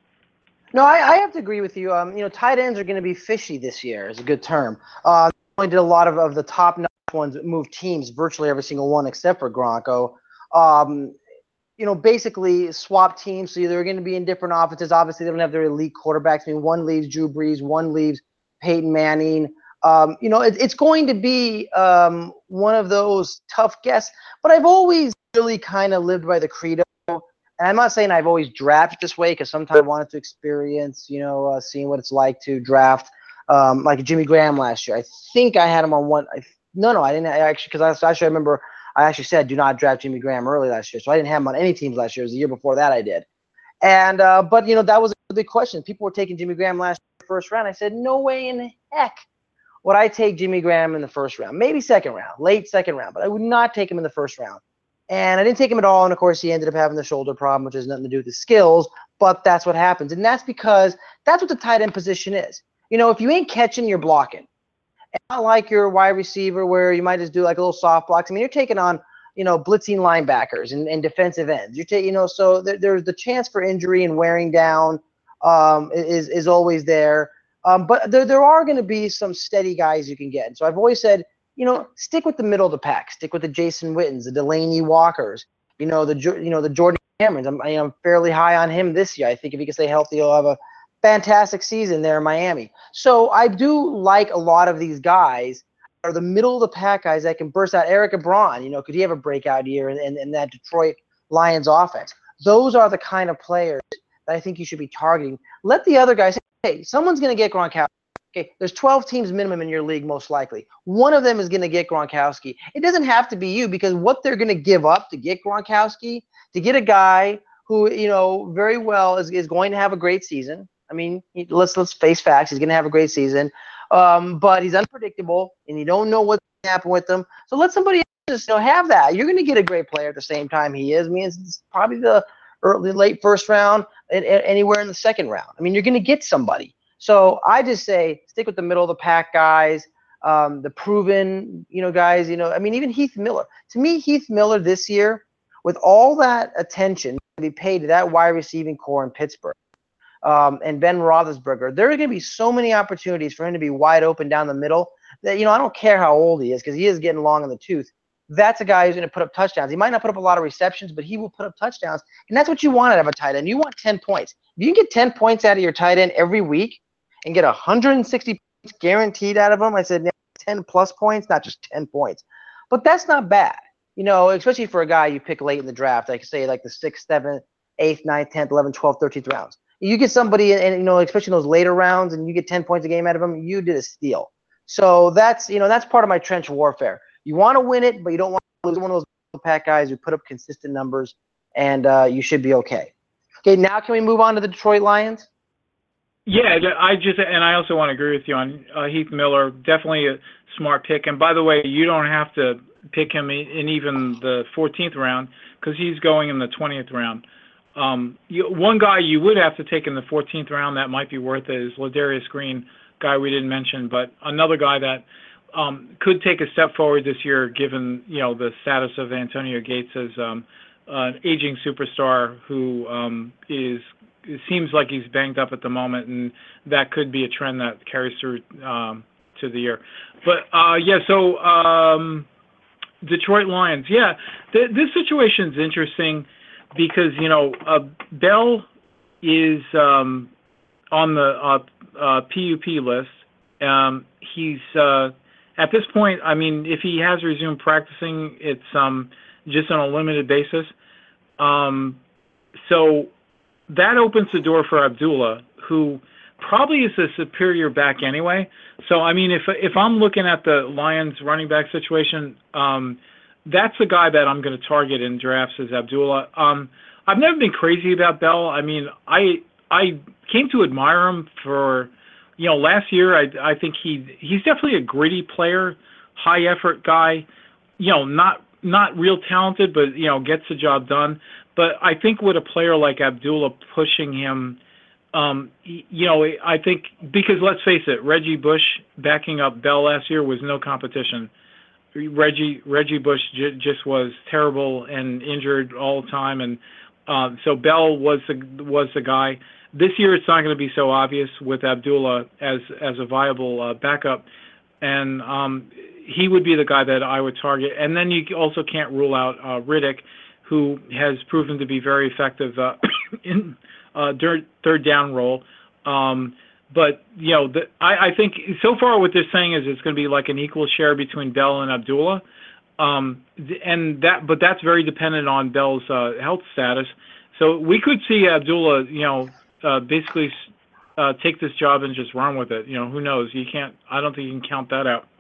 S4: No, I, I have to agree with you. Um, you know, tight ends are going to be fishy this year. Is a good term. Uh, only did a lot of, of the top ones move teams, virtually every single one except for Gronko. Um, you know, basically swap teams. So they're going to be in different offenses. Obviously, they don't have their elite quarterbacks. I mean, one leaves Drew Brees, one leaves Peyton Manning. Um, you know, it, it's going to be um, one of those tough guesses. But I've always really kind of lived by the credo. And I'm not saying I've always drafted this way because sometimes I wanted to experience, you know, uh, seeing what it's like to draft um, like Jimmy Graham last year. I think I had him on one. I, no, no, I didn't I actually because I actually I remember – I actually said do not draft Jimmy Graham early last year, so I didn't have him on any teams last year. It was the year before that I did. And uh, but, you know, that was a big question. People were taking Jimmy Graham last year, first round. I said, no way in heck would I take Jimmy Graham in the first round. Maybe second round, late second round, but I would not take him in the first round. And I didn't take him at all, and, of course, he ended up having the shoulder problem, which has nothing to do with his skills, but that's what happens. And that's because that's what the tight end position is. You know, if you ain't catching, you're blocking. And not like your wide receiver where you might just do like a little soft blocks. I mean, you're taking on, you know, blitzing linebackers and, and defensive ends. You're taking, you know, so th- there's the chance for injury and wearing down um, is is always there. Um, but there there are going to be some steady guys you can get. And so I've always said, you know, stick with the middle of the pack. Stick with the Jason Wittens, the Delaney Walkers, you know, the you know the Jordan Camerons. I'm I'm fairly high on him this year. I think if he can stay healthy, he'll have a fantastic season there in Miami. So I do like a lot of these guys are the middle of the pack guys that can burst out. Eric Ebron, you know, could he have a breakout year in, in, in that Detroit Lions offense? Those are the kind of players that I think you should be targeting. Let the other guys, hey, someone's going to get Gronkowski. Okay, there's twelve teams minimum in your league, most likely. One of them is going to get Gronkowski. It doesn't have to be you, because what they're going to give up to get Gronkowski, to get a guy who, you know, very well is, is going to have a great season. I mean, he, let's let's face facts. He's going to have a great season, um, but he's unpredictable, and you don't know what's going to happen with him. So let somebody else, you know, have that. You're going to get a great player at the same time he is. I mean, it's, it's probably the early, late first round, and, and anywhere in the second round. I mean, you're going to get somebody. So I just say stick with the middle of the pack guys, um, the proven, you know, guys. You know, I mean, even Heath Miller. To me, Heath Miller this year, with all that attention to be paid to that wide receiving core in Pittsburgh, um, and Ben Roethlisberger, there are going to be so many opportunities for him to be wide open down the middle that, you know, I don't care how old he is, because he is getting long in the tooth. That's a guy who's going to put up touchdowns. He might not put up a lot of receptions, but he will put up touchdowns, and that's what you want out of a tight end. You want ten points. If you can get ten points out of your tight end every week and get one hundred sixty points guaranteed out of him, I said yeah, ten plus points, not just ten points. But that's not bad, you know, especially for a guy you pick late in the draft, like say like the sixth, seventh, eighth, ninth, tenth, eleventh, twelfth, thirteenth rounds. You get somebody, and you know, especially in those later rounds, and you get ten points a game out of him, you did a steal. So that's, you know, that's part of my trench warfare. You want to win it, but you don't want to lose one of those pack guys who put up consistent numbers, and uh, you should be okay. Okay, now can we move on to the Detroit Lions?
S5: Yeah, I just, and I also want to agree with you on uh, Heath Miller. Definitely a smart pick. And by the way, you don't have to pick him in even the fourteenth round, because he's going in the twentieth round. Um, you, one guy you would have to take in the fourteenth round that might be worth it is Ladarius Green, guy we didn't mention, but another guy that um, could take a step forward this year, given, you know, the status of Antonio Gates as um, an aging superstar who um, is. It seems like he's banged up at the moment, and that could be a trend that carries through um, to the year. But, uh, yeah, so um, Detroit Lions. Yeah, th- this situation is interesting because, you know, uh, Bell is um, on the uh, uh, P U P list. Um, he's, uh, at this point, I mean, if he has resumed practicing, it's um, just on a limited basis. Um, so... That opens the door for Abdullah, who probably is a superior back anyway. So, I mean, if if I'm looking at the Lions running back situation, um, that's the guy that I'm going to target in drafts is Abdullah. Um, I've never been crazy about Bell. I mean, I I came to admire him for, you know, last year. I I think he he's definitely a gritty player, high effort guy. You know, not not real talented, but you know, gets the job done. But I think with a player like Abdullah pushing him, um, you know, I think because let's face it, Reggie Bush backing up Bell last year was no competition. Reggie Reggie Bush j- just was terrible and injured all the time, and uh, so Bell was the was the guy. This year it's not going to be so obvious with Abdullah as as a viable uh, backup, and um, he would be the guy that I would target. And then you also can't rule out uh, Riddick, who has proven to be very effective uh, in uh, third, third down role. Um, but, you know, the, I, I think so far what they're saying is it's going to be like an equal share between Bell and Abdullah. Um, and that, but that's very dependent on Bell's uh, health status. So we could see Abdullah, you know, uh, basically uh, take this job and just run with it. You know, who knows? You can't, I don't think you can count that out.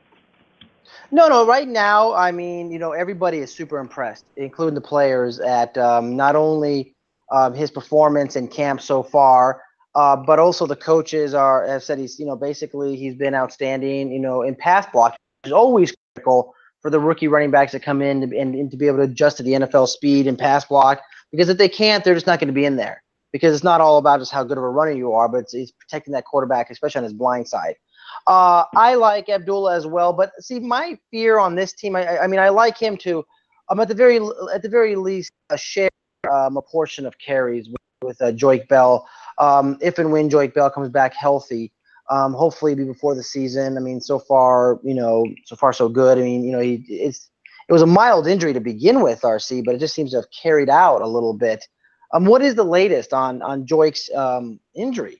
S4: No, no. Right now, I mean, you know, everybody is super impressed, including the players, at um, not only um, his performance in camp so far, uh, but also the coaches are have said he's, you know, basically he's been outstanding, you know, in pass block, which is always critical for the rookie running backs that come in and, and to be able to adjust to the N F L speed and pass block. Because if they can't, they're just not going to be in there. Because it's not all about just how good of a runner you are, but it's, it's protecting that quarterback, especially on his blind side. Uh, I like Abdullah as well, but see, my fear on this team, I, I mean, I like him to, um, at the very, at the very least, uh, share um, a portion of carries with, with uh, Joique Bell. Um, if and when Joique Bell comes back healthy, um, hopefully be before the season. I mean, so far, you know, so far so good. I mean, you know, he, it's, it was a mild injury to begin with, R C, but it just seems to have carried out a little bit. Um, what is the latest on on Joique's um, injury?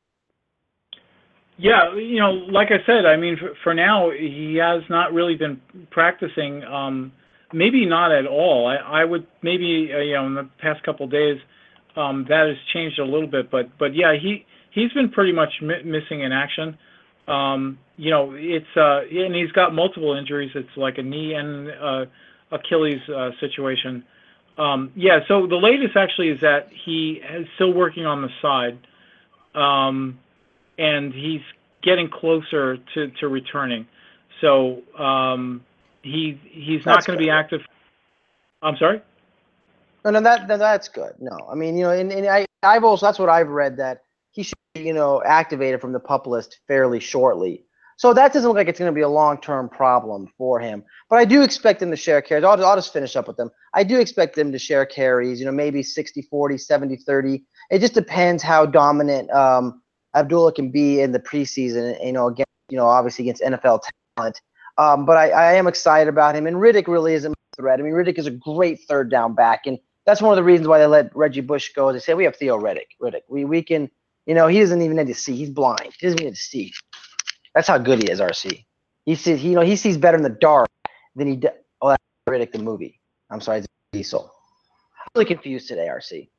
S5: Yeah, you know, like I said, I mean, for, for now, he has not really been practicing, um, maybe not at all. I, I would maybe, uh, you know, in the past couple of days, um, that has changed a little bit. But, but yeah, he, he's been pretty much mi- missing in action. Um, you know, it's uh, and he's got multiple injuries. It's like a knee and uh, Achilles uh, situation. Um, yeah. So the latest actually is that he is still working on the side, um, and he's getting closer to, to returning. So um, he he's not going to be active. I'm sorry.
S4: No, no, that, that that's good. No, I mean, you know, and, and I I've also that's what I've read, that he should be, you know, activated from the PUP list fairly shortly. So that doesn't look like it's going to be a long-term problem for him. But I do expect him to share carries. I'll, I'll just finish up with them. I do expect them to share carries, you know, maybe sixty forty, seventy thirty. It just depends how dominant um, Abdullah can be in the preseason, you know, against, you know, obviously against N F L talent. Um, but I, I am excited about him. And Riddick really isn't a threat. I mean, Riddick is a great third down back. And that's one of the reasons why they let Reggie Bush go. They say, we have Theo Riddick. Riddick. We, we can, you know, he doesn't even need to see. He's blind. He doesn't need to see. That's how good he is, R C. He sees, he, you know, he sees better in the dark than he does. Oh, that's Riddick the movie. I'm sorry, it's Diesel. I'm really confused today, R C.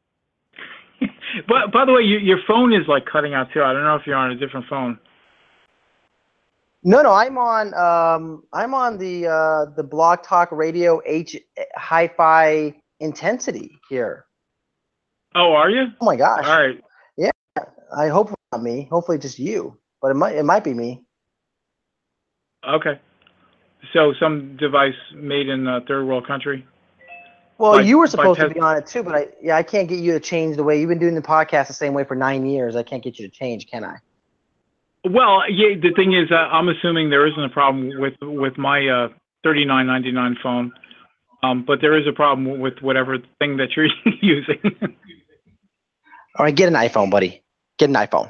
S5: But by the way, you, your phone is like cutting out too. I don't know if you're on a different phone.
S4: No, no, I'm on. Um, I'm on the uh, the Blog Talk Radio H Hi-Fi Intensity here.
S5: Oh, are you?
S4: Oh my gosh!
S5: All right.
S4: Yeah, I hope it's not me. Hopefully, just you. But it might. It might be me.
S5: Okay. So some device made in a third world country.
S4: Well,
S5: by,
S4: you were supposed to
S5: pes-
S4: be on it too, but I yeah I can't get you to change the way you've been doing the podcast the same way for nine years. I can't get you to change, can I?
S5: Well, yeah. The thing is, uh, I'm assuming there isn't a problem with with my uh, thirty-nine ninety-nine phone, um, but there is a problem with whatever thing that you're using.
S4: All right, get an iPhone, buddy. Get an iPhone.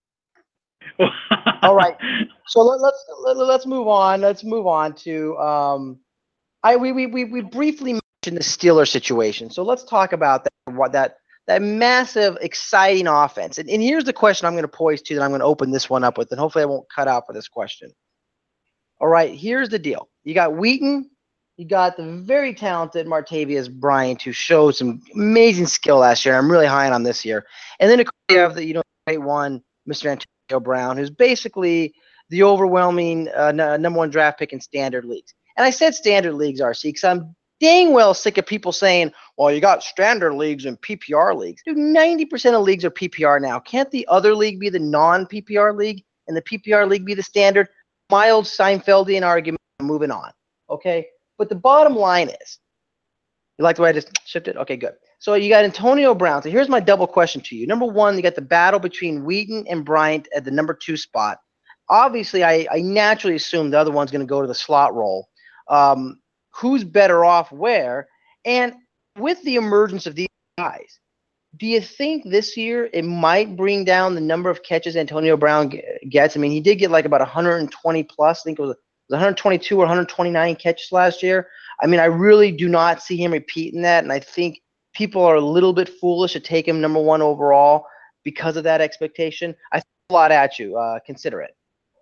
S4: All right. So let, let's let, let's move on. Let's move on to um, I we we we, we briefly mentioned the Steelers situation. So let's talk about that. What that. That massive, exciting offense. And, and here's the question I'm going to poise to that I'm going to open this one up with, and hopefully I won't cut out for this question. All right, here's the deal. You got Wheaton. You got the very talented Martavius Bryant, who showed some amazing skill last year. I'm really high on this year. And then you have the, you know, great one, Mister Antonio Brown, who's basically the overwhelming uh, n- number one draft pick in standard leagues. And I said standard leagues, R C, because I'm dang well sick of people saying, well, you got standard leagues and P P R leagues. Dude, ninety percent of leagues are P P R now. Can't the other league be the non-P P R league and the P P R league be the standard? Mild Seinfeldian argument, moving on. Okay? But the bottom line is, you like the way I just shifted? Okay, good. So you got Antonio Brown. So here's my double question to you. Number one, you got the battle between Wheaton and Bryant at the number two spot. Obviously, I, I naturally assume the other one's going to go to the slot role. Um, who's better off where? And with the emergence of these guys, do you think this year it might bring down the number of catches Antonio Brown gets? I mean, he did get like about one hundred twenty plus. I think it was one hundred twenty-two or one hundred twenty-nine catches last year. I mean, I really do not see him repeating that, and I think people are a little bit foolish to take him number one overall because of that expectation. I throw a lot at you. Uh, consider it.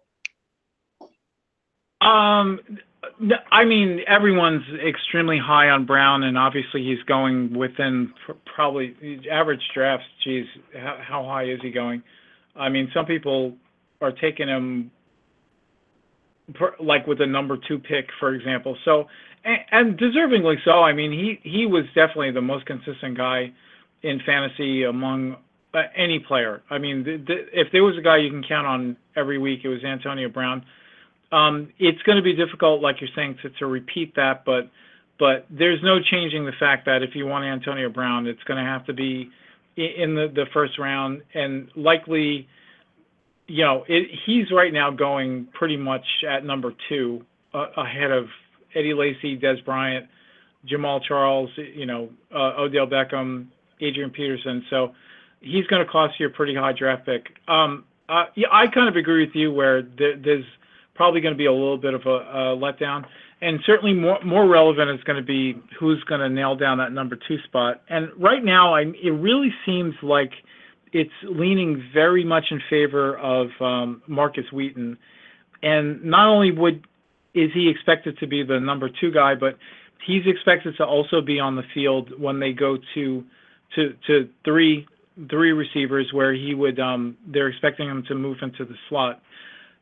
S5: Um. I mean, everyone's extremely high on Brown, and obviously he's going within pr- probably average drafts. Geez, how, how high is he going? I mean, some people are taking him per, like with a number two pick, for example. So, and, and deservingly so. I mean, he, he was definitely the most consistent guy in fantasy among uh, any player. I mean, the, the, if there was a guy you can count on every week, it was Antonio Brown. Um, it's going to be difficult, like you're saying, to, to repeat that, but but there's no changing the fact that if you want Antonio Brown, it's going to have to be in the, the first round, and likely, you know, it, he's right now going pretty much at number two, uh, ahead of Eddie Lacy, Des Bryant, Jamal Charles, you know, uh, Odell Beckham, Adrian Peterson. So he's going to cost you a pretty high draft pick. Um, uh, yeah, I kind of agree with you where there, there's probably going to be a little bit of a, a letdown, and certainly more more relevant is going to be who's going to nail down that number two spot. And right now, I, it really seems like it's leaning very much in favor of um, Marcus Wheaton. And not only would is he expected to be the number two guy, but he's expected to also be on the field when they go to to to three three receivers, where he would um, they're expecting him to move into the slot.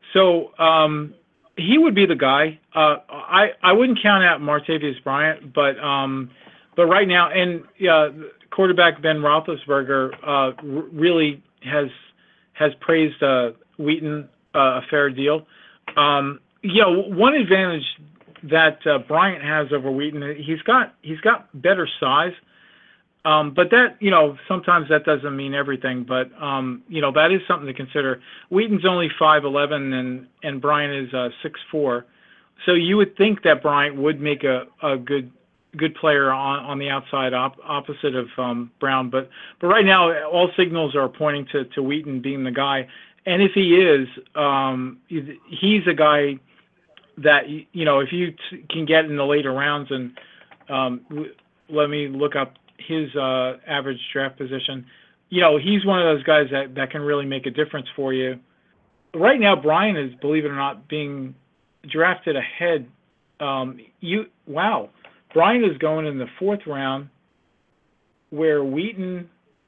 S5: So um, he would be the guy. Uh, I I wouldn't count out Martavius Bryant, but um, but right now, and uh, quarterback Ben Roethlisberger uh, r- really has has praised uh, Wheaton uh, a fair deal. Um, you know, one advantage that uh, Bryant has over Wheaton, he's got he's got better size. Um, but that, you know, sometimes that doesn't mean everything, but, um, you know, that is something to consider. Wheaton's only five eleven and, and Bryant is uh, six four. So you would think that Bryant would make a, a good good player on, on the outside op- opposite of um, Brown. But but right now, all signals are pointing to, to Wheaton being the guy. And if he is, um, he's a guy that, you know, if you t- can get in the later rounds and um, w- let me look up his uh, average draft position, you know, he's one of those guys that, that can really make a difference for you. Right now, Brian is, believe it or not, being drafted ahead. Um, you wow, Brian is going in the fourth round, where Wheaton.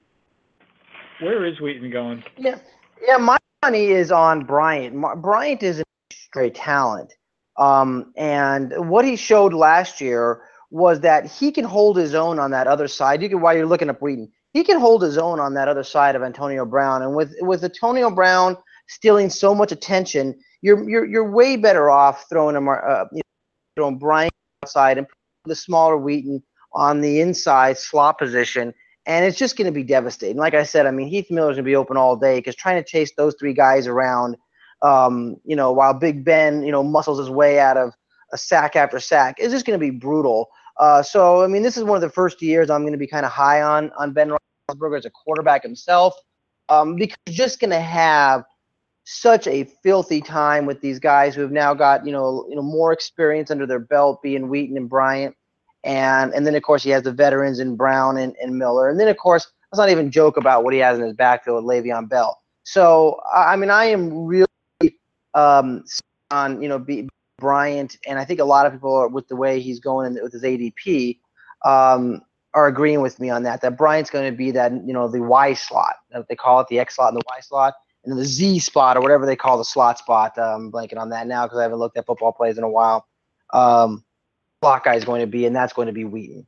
S5: Where is Wheaton going?
S4: Yeah, yeah. My money is on Bryant. Mar- Bryant is a great talent, um, and what he showed last year was that he can hold his own on that other side. You can, while you're looking at Wheaton, he can hold his own on that other side of Antonio Brown. And with with Antonio Brown stealing so much attention, you're you're you're way better off throwing him, uh, you know, throwing Bryant outside and the smaller Wheaton on the inside slot position. And it's just going to be devastating. Like I said, I mean, Heath Miller's going to be open all day because trying to chase those three guys around, um, you know, while Big Ben, you know, muscles his way out of a sack after sack, is just going to be brutal. Uh, so, I mean, this is one of the first years I'm going to be kind of high on on Ben Roethlisberger as a quarterback himself, um, because he's just going to have such a filthy time with these guys who have now got, you know, you know, more experience under their belt, being Wheaton and Bryant. And and then, of course, he has the veterans in Brown and, and Miller. And then, of course, let's not even joke about what he has in his backfield with Le'Veon Bell. So, I mean, I am really um, on, you know, be, Bryant, and I think a lot of people are, with the way he's going with his A D P, um, are agreeing with me on that, that Bryant's going to be that, you know, the Y slot, that they call it, the X slot and the Y slot, and then the Z spot or whatever they call the slot spot. I'm blanking on that now because I haven't looked at football plays in a while. Um, slot guy is going to be, and that's going to be Wheaton.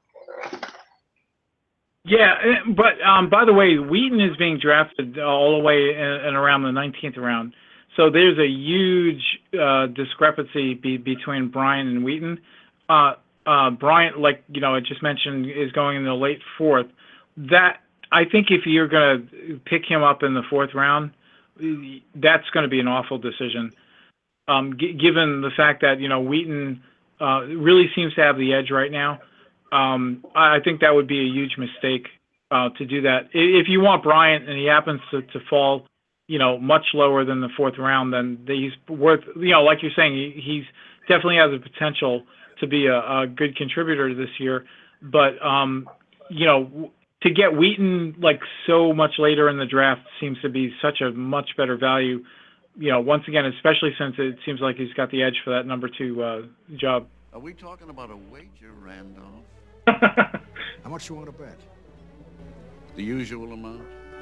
S5: Yeah, but um, by the way, Wheaton is being drafted all the way in, in around the nineteenth round. So there's a huge uh, discrepancy be, between Bryant and Wheaton. Uh, uh, Bryant, like you know, I just mentioned, is going in the late fourth. That I think if you're going to pick him up in the fourth round, that's going to be an awful decision, um, g- given the fact that you know Wheaton uh, really seems to have the edge right now. Um, I think that would be a huge mistake uh, to do that. If you want Bryant and he happens to, to fall, you know, much lower than the fourth round, then he's worth, you know, like you're saying, he he's definitely has the potential to be a, a good contributor this year. But, um, you know, to get Wheaton like so much later in the draft seems to be such a much better value, you know, once again, especially since it seems like he's got the edge for that number two uh, job.
S6: Are we talking about a wager, Randolph?
S7: How much you want to bet?
S6: The usual amount?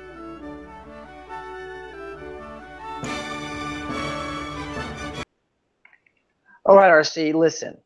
S4: All right, R C, listen.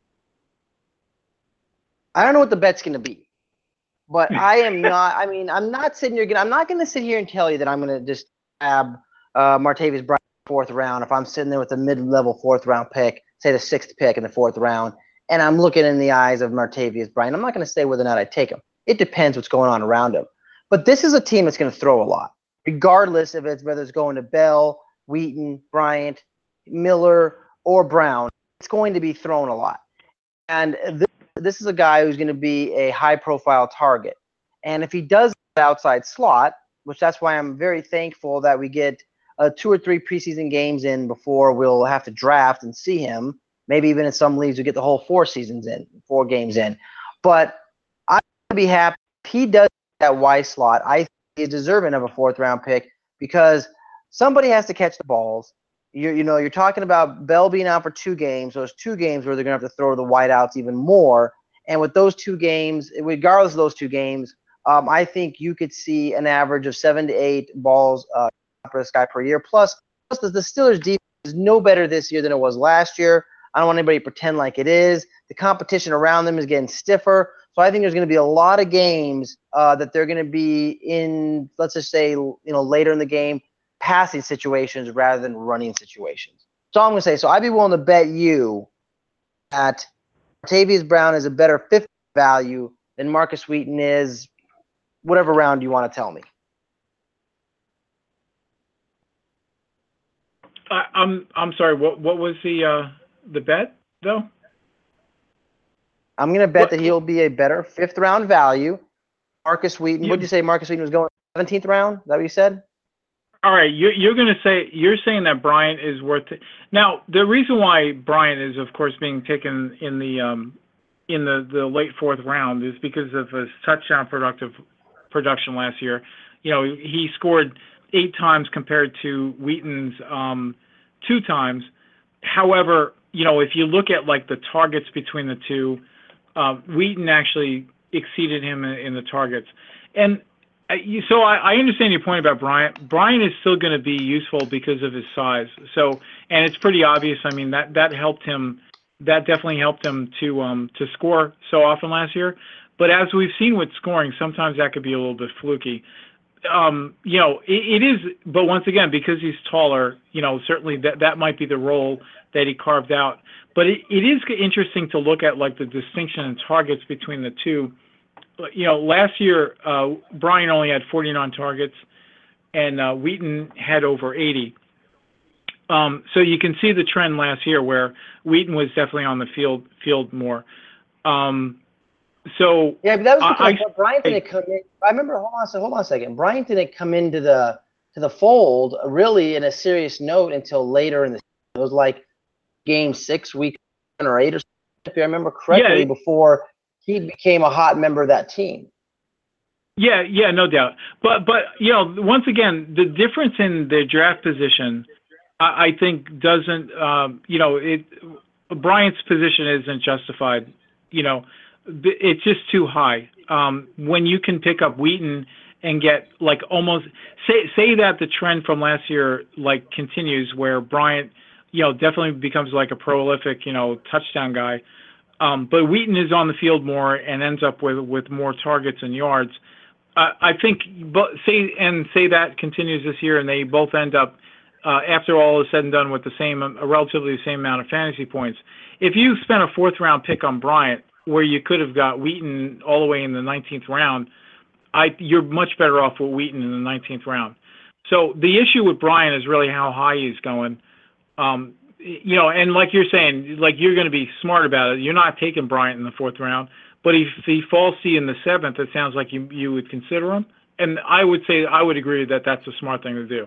S4: I don't know what the bet's going to be, but I am not, I mean, I'm not sitting here, I'm not going to sit here and tell you that I'm going to just grab uh, Martavius Bryant fourth round if I'm sitting there with a mid-level fourth round pick, say the sixth pick in the fourth round, and I'm looking in the eyes of Martavius Bryant. I'm not going to say whether or not I take him. It depends what's going on around him. But this is a team that's going to throw a lot, regardless of it's whether it's going to Bell, Wheaton, Bryant, Miller, or Brown. It's going to be thrown a lot. And this, this is a guy who's going to be a high-profile target. And if he does outside slot, which that's why I'm very thankful that we get uh, two or three preseason games in before we'll have to draft and see him. Maybe even in some leagues we get the whole four seasons in, four games in. But I'm going to be happy if he does that Y slot. I think he's deserving of a fourth-round pick because somebody has to catch the balls. You're, you know, you're talking about Bell being out for two games. Those two games where they're going to have to throw the wideouts even more. And with those two games, regardless of those two games, um, I think you could see an average of seven to eight balls uh, for this guy per year. Plus, plus the, the Steelers' defense is no better this year than it was last year. I don't want anybody to pretend like it is. The competition around them is getting stiffer. So I think there's going to be a lot of games uh, that they're going to be in, let's just say, you know, later in the game, passing situations rather than running situations. So I'm going to say, so I'd be willing to bet you that Martavius Brown is a better fifth value than Marcus Wheaton is, whatever round you want to tell me.
S5: I, I'm I'm sorry. What what was the uh, the bet though?
S4: I'm going to bet
S5: What-
S4: that he'll be a better fifth round value. Marcus Wheaton.
S5: You-
S4: What did you say? Marcus Wheaton was going seventeenth round? Is that what you said?
S5: All right, you're, you're going to say, you're saying that Bryant is worth it. Now, the reason why Bryant is, of course, being taken in the um, in the, the late fourth round is because of his touchdown productive production last year. You know, he scored eight times compared to Wheaton's um, two times. However, you know, if you look at like the targets between the two, uh, Wheaton actually exceeded him in, in the targets. And so I, I understand your point about Bryant. Bryant is still going to be useful because of his size. So, and it's pretty obvious. I mean, that, that helped him. That definitely helped him to um, to score so often last year. But as we've seen with scoring, sometimes that could be a little bit fluky. Um, you know, it, it is. But once again, because he's taller, you know, certainly that that might be the role that he carved out. But it, it is interesting to look at like the distinction in targets between the two. You know, last year, uh, Bryant only had forty-nine targets, and uh, Wheaton had over eighty. Um, so you can see the trend last year where Wheaton was definitely on the field field more. Um, so
S4: Yeah, but that was
S5: I,
S4: because Bryant didn't come in. I remember. Hold on, so hold on a second. Bryant didn't come into the to the fold really in a serious note until later in the season. It was like game six, week seven or eight, or something, if I remember correctly,
S5: Yeah.
S4: before he became a hot member of that team.
S5: Yeah, yeah, no doubt. But but you know, once again, the difference in the draft position, I, I think doesn't. Um, you know, it Bryant's position isn't justified. You know, it's just too high. Um, when you can pick up Wheaton and get like almost say say that the trend from last year like continues, where Bryant, you know, definitely becomes like a prolific, you know, touchdown guy. Um, but Wheaton is on the field more and ends up with, with more targets and yards. Uh, I think, but say and say that continues this year, and they both end up, uh, after all is said and done, with the same, a relatively the same amount of fantasy points. If you spent a fourth round pick on Bryant, where you could have got Wheaton all the way in the nineteenth round, I you're much better off with Wheaton in the nineteenth round. So the issue with Bryant is really how high he's going. Um, You know, and like you're saying, like you're going to be smart about it. You're not taking Bryant in the fourth round, but if he falls to you in the seventh, it sounds like you you would consider him. And I would say I would agree that that's a smart thing to do.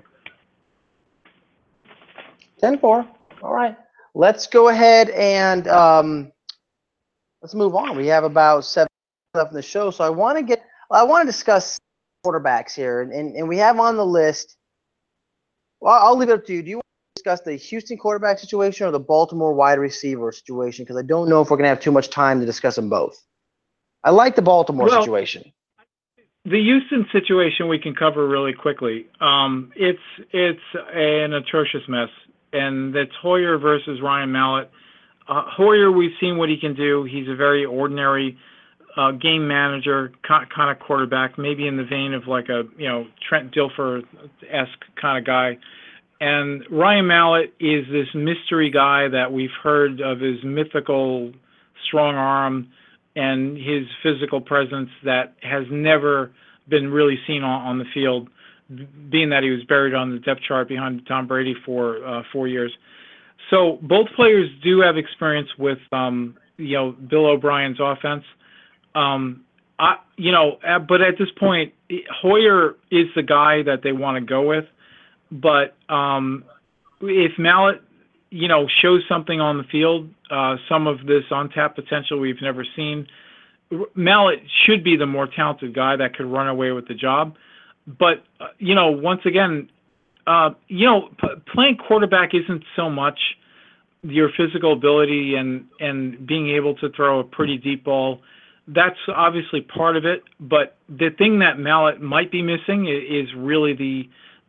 S4: ten four. All right. Let's go ahead and um, let's move on. We have about seven left in the show, so I want to get I want to discuss quarterbacks here, and, and and we have on the list. Well, I'll leave it up to you. Do you want to discuss the Houston quarterback situation or the Baltimore wide receiver situation? Because I don't know if we're going to have too much time to discuss them both. I like the Baltimore
S5: Well,
S4: situation.
S5: The Houston situation we can cover really quickly. Um, it's it's an atrocious mess, and that's Hoyer versus Ryan Mallett. Uh, Hoyer, we've seen what he can do. He's a very ordinary uh, game manager kind of quarterback, maybe in the vein of like a you know Trent Dilfer-esque kind of guy. And Ryan Mallett is this mystery guy that we've heard of, his mythical strong arm and his physical presence that has never been really seen on, on the field, being that he was buried on the depth chart behind Tom Brady for uh, four years. So both players do have experience with, um, you know, Bill O'Brien's offense. Um, I, you know, but at this point, Hoyer is the guy that they want to go with. But um, if Mallett, you know, shows something on the field, uh, some of this untapped potential we've never seen, Mallett should be the more talented guy that could run away with the job. But, uh, you know, once again, uh, you know, p- playing quarterback isn't so much your physical ability and, and being able to throw a pretty deep ball. That's obviously part of it. But the thing that Mallett might be missing is, is really the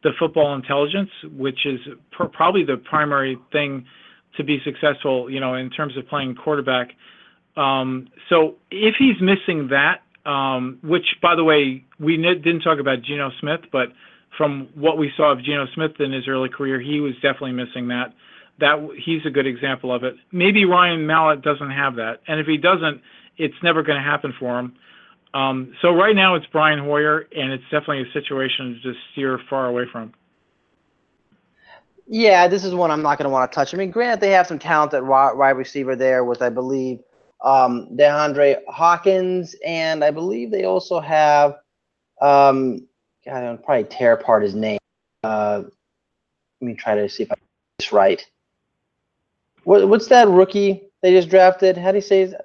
S5: the football intelligence, which is pr- probably the primary thing to be successful, you know, in terms of playing quarterback. Um, so if he's missing that, um, which, by the way, we n- didn't talk about Geno Smith, but from what we saw of Geno Smith in his early career, he was definitely missing that. That he's a good example of it. Maybe Ryan Mallett doesn't have that, and if he doesn't, it's never going to happen for him. Um, so right now it's Brian Hoyer, and it's definitely a situation to just steer far away from.
S4: Yeah, this is one I'm not going to want to touch. I mean, granted, they have some talent at wide receiver there with, I believe, um, DeAndre Hawkins, and I believe they also have, um, God, I'll probably tear apart his name. Uh, let me try to see if I get this right. What, what's that rookie they just drafted? How do you say his?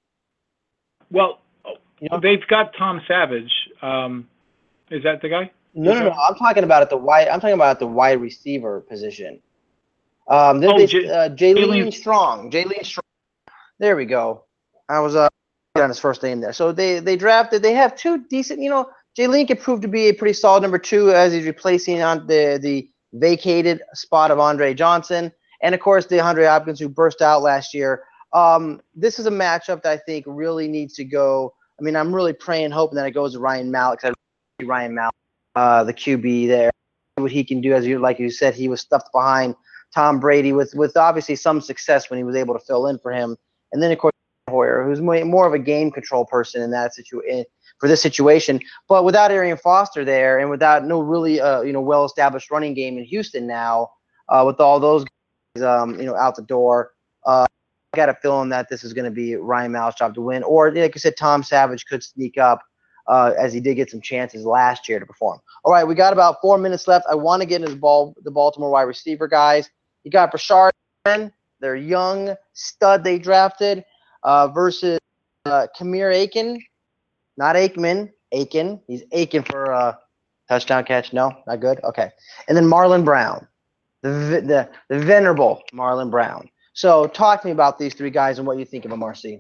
S5: Well,
S4: You know?
S5: they've got Tom Savage. Um, is that the guy?
S4: No, no, no. I'm talking about at the wide. I'm talking about at the wide receiver position. Um, they,
S5: Oh,
S4: they,
S5: J-
S4: uh, Jaylene
S5: Jaylene-
S4: Strong. Jaylene Strong. There we go. I was uh on his first name there. So they they drafted. They have two decent. You know, Jaylene could prove to be a pretty solid number two as he's replacing on the the vacated spot of Andre Johnson, and of course DeAndre Hopkins, who burst out last year. Um, this is a matchup that I think really needs to go. I mean, I'm really praying, hoping that it goes to Ryan Mallett. Cause I really Ryan Mallett, uh, the Q B there, what he can do, as you like you said, he was stuffed behind Tom Brady with with obviously some success when he was able to fill in for him, and then of course Hoyer, who's more of a game control person in that situation for this situation, but without Arian Foster there and without no really uh, you know well established running game in Houston now, uh, with all those guys um, you know out the door. Uh, I got a feeling that this is going to be Ryan Mallett's job to win, or like you said, Tom Savage could sneak up uh, as he did get some chances last year to perform. All right, we got about four minutes left. I want to get into the ball, the Baltimore wide receiver guys. You got Brashard, their young stud they drafted, uh, versus uh, Kamir Aiken, not Aikman, Aiken. He's Aiken for a uh, touchdown catch. No, not good. Okay, and then Marlon Brown, the the, the venerable Marlon Brown. So talk to me about these three guys and what you think of them, R C.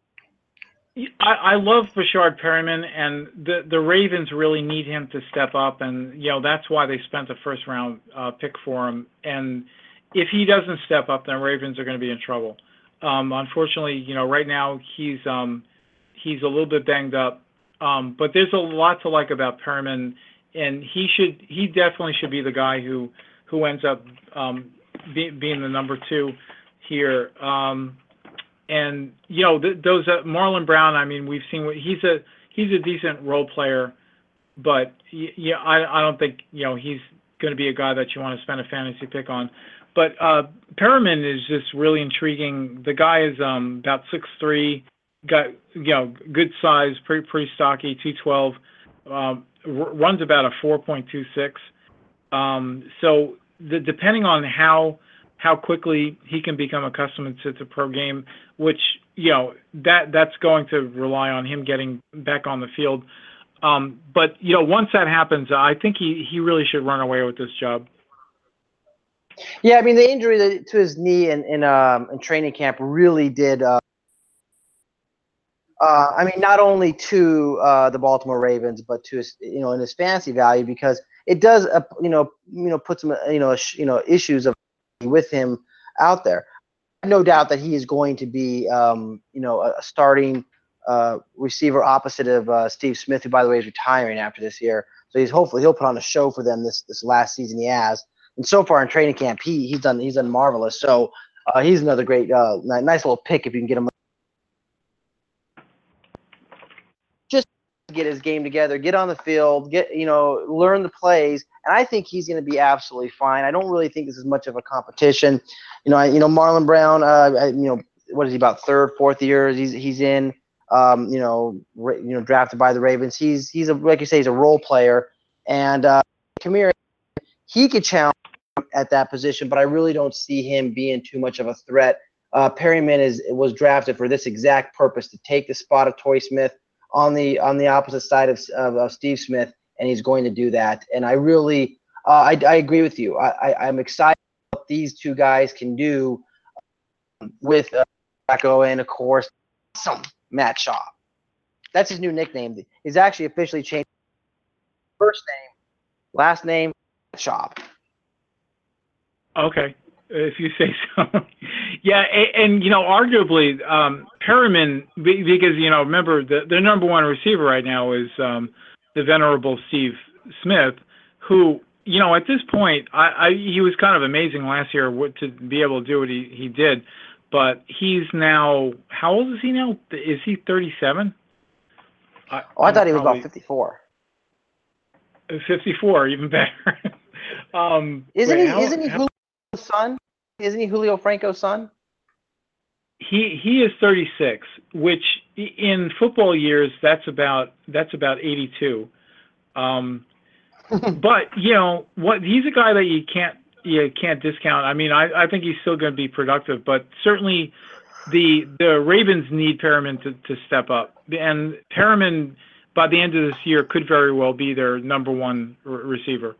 S5: I, I love Bashard Perryman, and the the Ravens really need him to step up, and you know that's why they spent a first round uh, pick for him. And if he doesn't step up, then Ravens are going to be in trouble. Um, unfortunately, you know right now he's um, he's a little bit banged up, um, but there's a lot to like about Perryman, and he should he definitely should be the guy who who ends up um, be, being the number two here. Um, and you know th- those uh, Marlon Brown. I mean, we've seen what he's a he's a decent role player, but y- yeah, I I don't think you know he's going to be a guy that you want to spend a fantasy pick on. But uh, Perriman is just really intriguing. The guy is um, about six three, got you know good size, pretty pretty stocky, two twelve, um, r- runs about a four point two six. Um, so the, depending on how how quickly he can become accustomed to the pro game, which, you know, that that's going to rely on him getting back on the field. Um, but, you know, once that happens, I think he, he really should run away with this job.
S4: Yeah, I mean, the injury to his knee in, in, um, in training camp really did uh, – uh, I mean, not only to uh, the Baltimore Ravens, but to his, you know, in his fantasy value, because it does, uh, you know, you know, put some, you know, sh- you know, issues of with him out there. No doubt that he is going to be, um, you know, a starting uh, receiver opposite of uh, Steve Smith, who, by the way, is retiring after this year. So he's hopefully he'll put on a show for them this this last season he has. And so far in training camp, he he's done he's done marvelous. So uh, he's another great, uh, nice little pick if you can get him. Just get his game together, get on the field, get you know, learn the plays, and I think he's going to be absolutely fine. I don't really think this is much of a competition. You know, I, you know, Marlon Brown. Uh, I, you know, what is he about third, fourth year? He's he's in. Um, you know, ra- you know, drafted by the Ravens. He's he's a like you say, he's a role player, and uh, Kamir, he could challenge at that position, but I really don't see him being too much of a threat. Uh, Perryman is was drafted for this exact purpose, to take the spot of Toy Smith on the on the opposite side of, of, of Steve Smith, and he's going to do that. And I really, uh, I, I agree with you. I, I, I'm excited what these two guys can do with uh, Flacco and, of course, awesome Matt Shaw. That's his new nickname. He's actually officially changed first name, last name, shop.
S5: Okay, if you say so. Yeah, and, and you know, arguably, um, Perriman, because you know, remember the the number one receiver right now is um, the venerable Steve Smith, who you know at this point, I, I he was kind of amazing last year what, to be able to do what he he did, but he's now how old is he now? Is he thirty-seven? I,
S4: oh, I thought he was
S5: probably,
S4: about fifty-four.
S5: fifty-four, even better. um,
S4: isn't
S5: wait,
S4: he?
S5: how,
S4: isn't he
S5: how,
S4: Julio's son? Isn't he Julio Franco's son?
S5: He he is thirty-six, which in football years that's about that's about eighty-two. Um, but you know what? He's a guy that you can't you can't discount. I mean, I, I think he's still going to be productive, but certainly the the Ravens need Perriman to, to step up, and Perriman by the end of this year could very well be their number one r- receiver.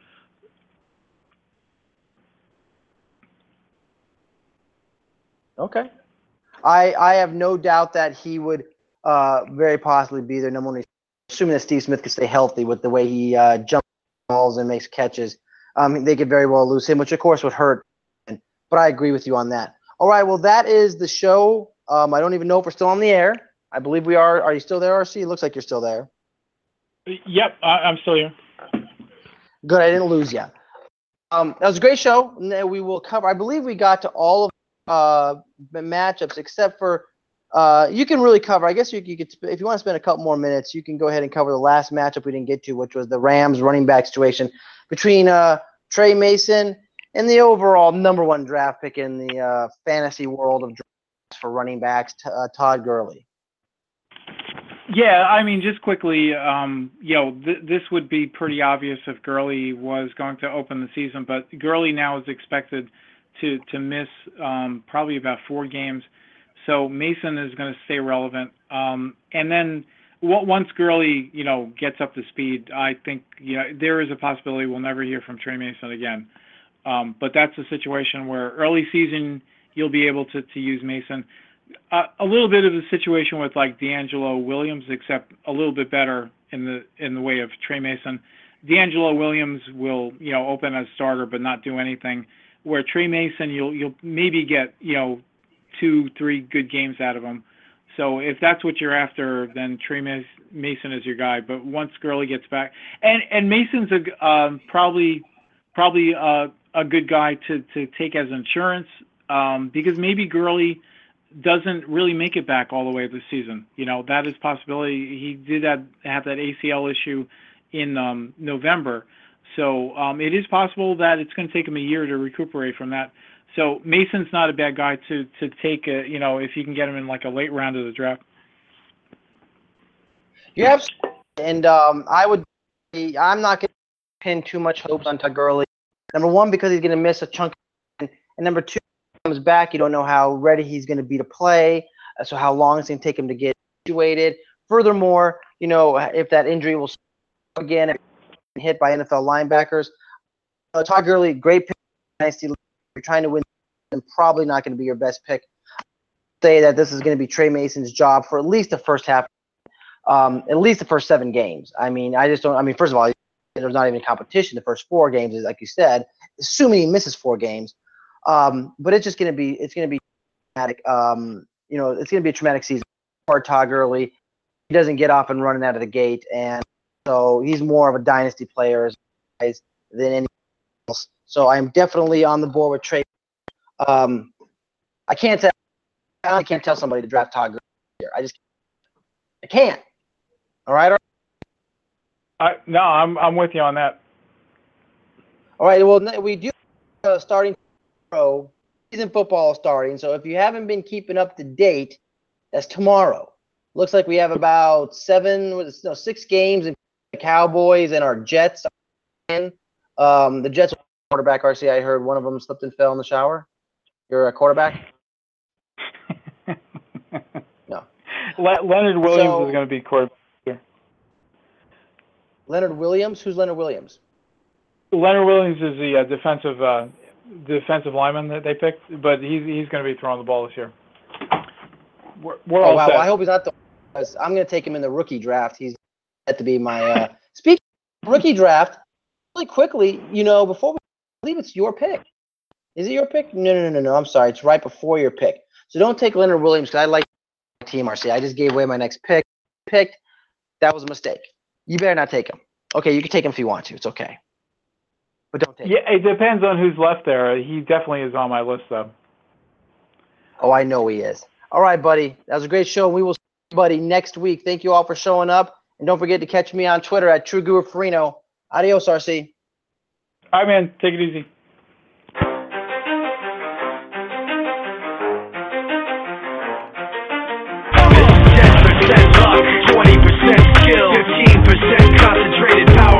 S4: Okay. I I have no doubt that he would uh, very possibly be their number one, assuming that Steve Smith can stay healthy with the way he uh, jumps balls and makes catches. Um, they could very well lose him, which of course would hurt. But I agree with you on that. All right, well, that is the show. Um, I don't even know if we're still on the air. I believe we are. Are you still there, R C? It looks like you're still there.
S5: Yep, I, I'm still here.
S4: Good, I didn't lose you. Um, that was a great show. We will cover. I believe we got to all of uh matchups except for uh you can really cover I guess you, you could if you want to spend a couple more minutes you can go ahead and cover the last matchup we didn't get to, which was the Rams running back situation between uh Trey Mason and the overall number one draft pick in the uh fantasy world of drafts for running backs, uh, Todd Gurley.
S5: Yeah, I mean, just quickly, um, you know, th- this would be pretty obvious if Gurley was going to open the season, but Gurley now is expected to to miss um, probably about four games. So Mason is going to stay relevant. Um, and then w- once Gurley, you know, gets up to speed, I think, you know, there is a possibility we'll never hear from Trey Mason again. Um, but that's a situation where early season you'll be able to, to use Mason. Uh, a little bit of the situation with like D'Angelo Williams, except a little bit better in the in the way of Trey Mason. D'Angelo Williams will, you know, open as starter but not do anything. Where Trey Mason, you'll you'll maybe get, you know, two, three good games out of him. So if that's what you're after, then Trey Mason is your guy. But once Gurley gets back, and and Mason's a um, probably probably uh, a good guy to to take as insurance um, because maybe Gurley doesn't really make it back all the way this season. You know, that is a possibility. He did have, have that A C L issue in um, November. So um, it is possible that it's going to take him a year to recuperate from that. So Mason's not a bad guy to to take, a, you know, if you can get him in like a late round of the draft.
S4: Yeah, and um, I would be, I'm not going to pin too much hopes on Todd Gurley. Number one, because he's going to miss a chunk. And number two, comes back, you don't know how ready he's going to be to play, so how long it's going to take him to get situated. Furthermore, you know, if that injury will again hit by N F L linebackers. Uh, Todd Gurley, great pick. Dynasty. You're trying to win, and probably not going to be your best pick. Say that this is going to be Trey Mason's job for at least the first half, um, at least the first seven games. I mean, I just don't. I mean, first of all, there's not even competition. The first four games, is like you said, assuming he misses four games. Um, but it's just going to be, it's going to be traumatic. Um, you know, it's going to be a traumatic season for Todd Gurley. He doesn't get off and running out of the gate, and so he's more of a dynasty player than anything else. So I'm definitely on the board with Trey. Um, I can't tell, I can't tell somebody to draft Todd Gurley here. I just, I can't. All right.
S5: I no, I'm I'm with you on that.
S4: All right. Well, we do uh, starting. Tomorrow, season football is starting, so if you haven't been keeping up to date, that's tomorrow. Looks like we have about seven, no, six games in the Cowboys and our Jets. Um, the Jets quarterback, R C, I heard one of them slipped and fell in the shower. You're a quarterback? No.
S5: Le- Leonard Williams
S4: so,
S5: is going to be quarterback here.
S4: Leonard Williams? Who's Leonard Williams?
S5: Leonard Williams is the uh, defensive uh, defensive lineman that they picked, but he's he's going to be throwing the ball this year. We're, we're
S4: oh,
S5: all
S4: wow.
S5: set.
S4: Well, I hope he's not the I'm going to take him in the rookie draft. He's set to be my uh, – speaking of rookie draft, really quickly, you know, before we I believe it's your pick. Is it your pick? No, no, no, no, no. I'm sorry. It's right before your pick. So don't take Leonard Williams because I like Team R C. I just gave away my next pick. Picked. That was a mistake. You better not take him. Okay, you can take him if you want to. It's okay. But don't take
S5: Yeah,
S4: him.
S5: it depends on who's left there. He definitely is on my list, though.
S4: Oh, I know he is. All right, buddy. That was a great show. We will see you, buddy, next week. Thank you all for showing up. And don't forget to catch me on Twitter at True Guru Farino. Adios, R C.
S5: All right, man. Take it easy.
S8: ten percent luck, twenty percent skill, fifteen percent concentrated power.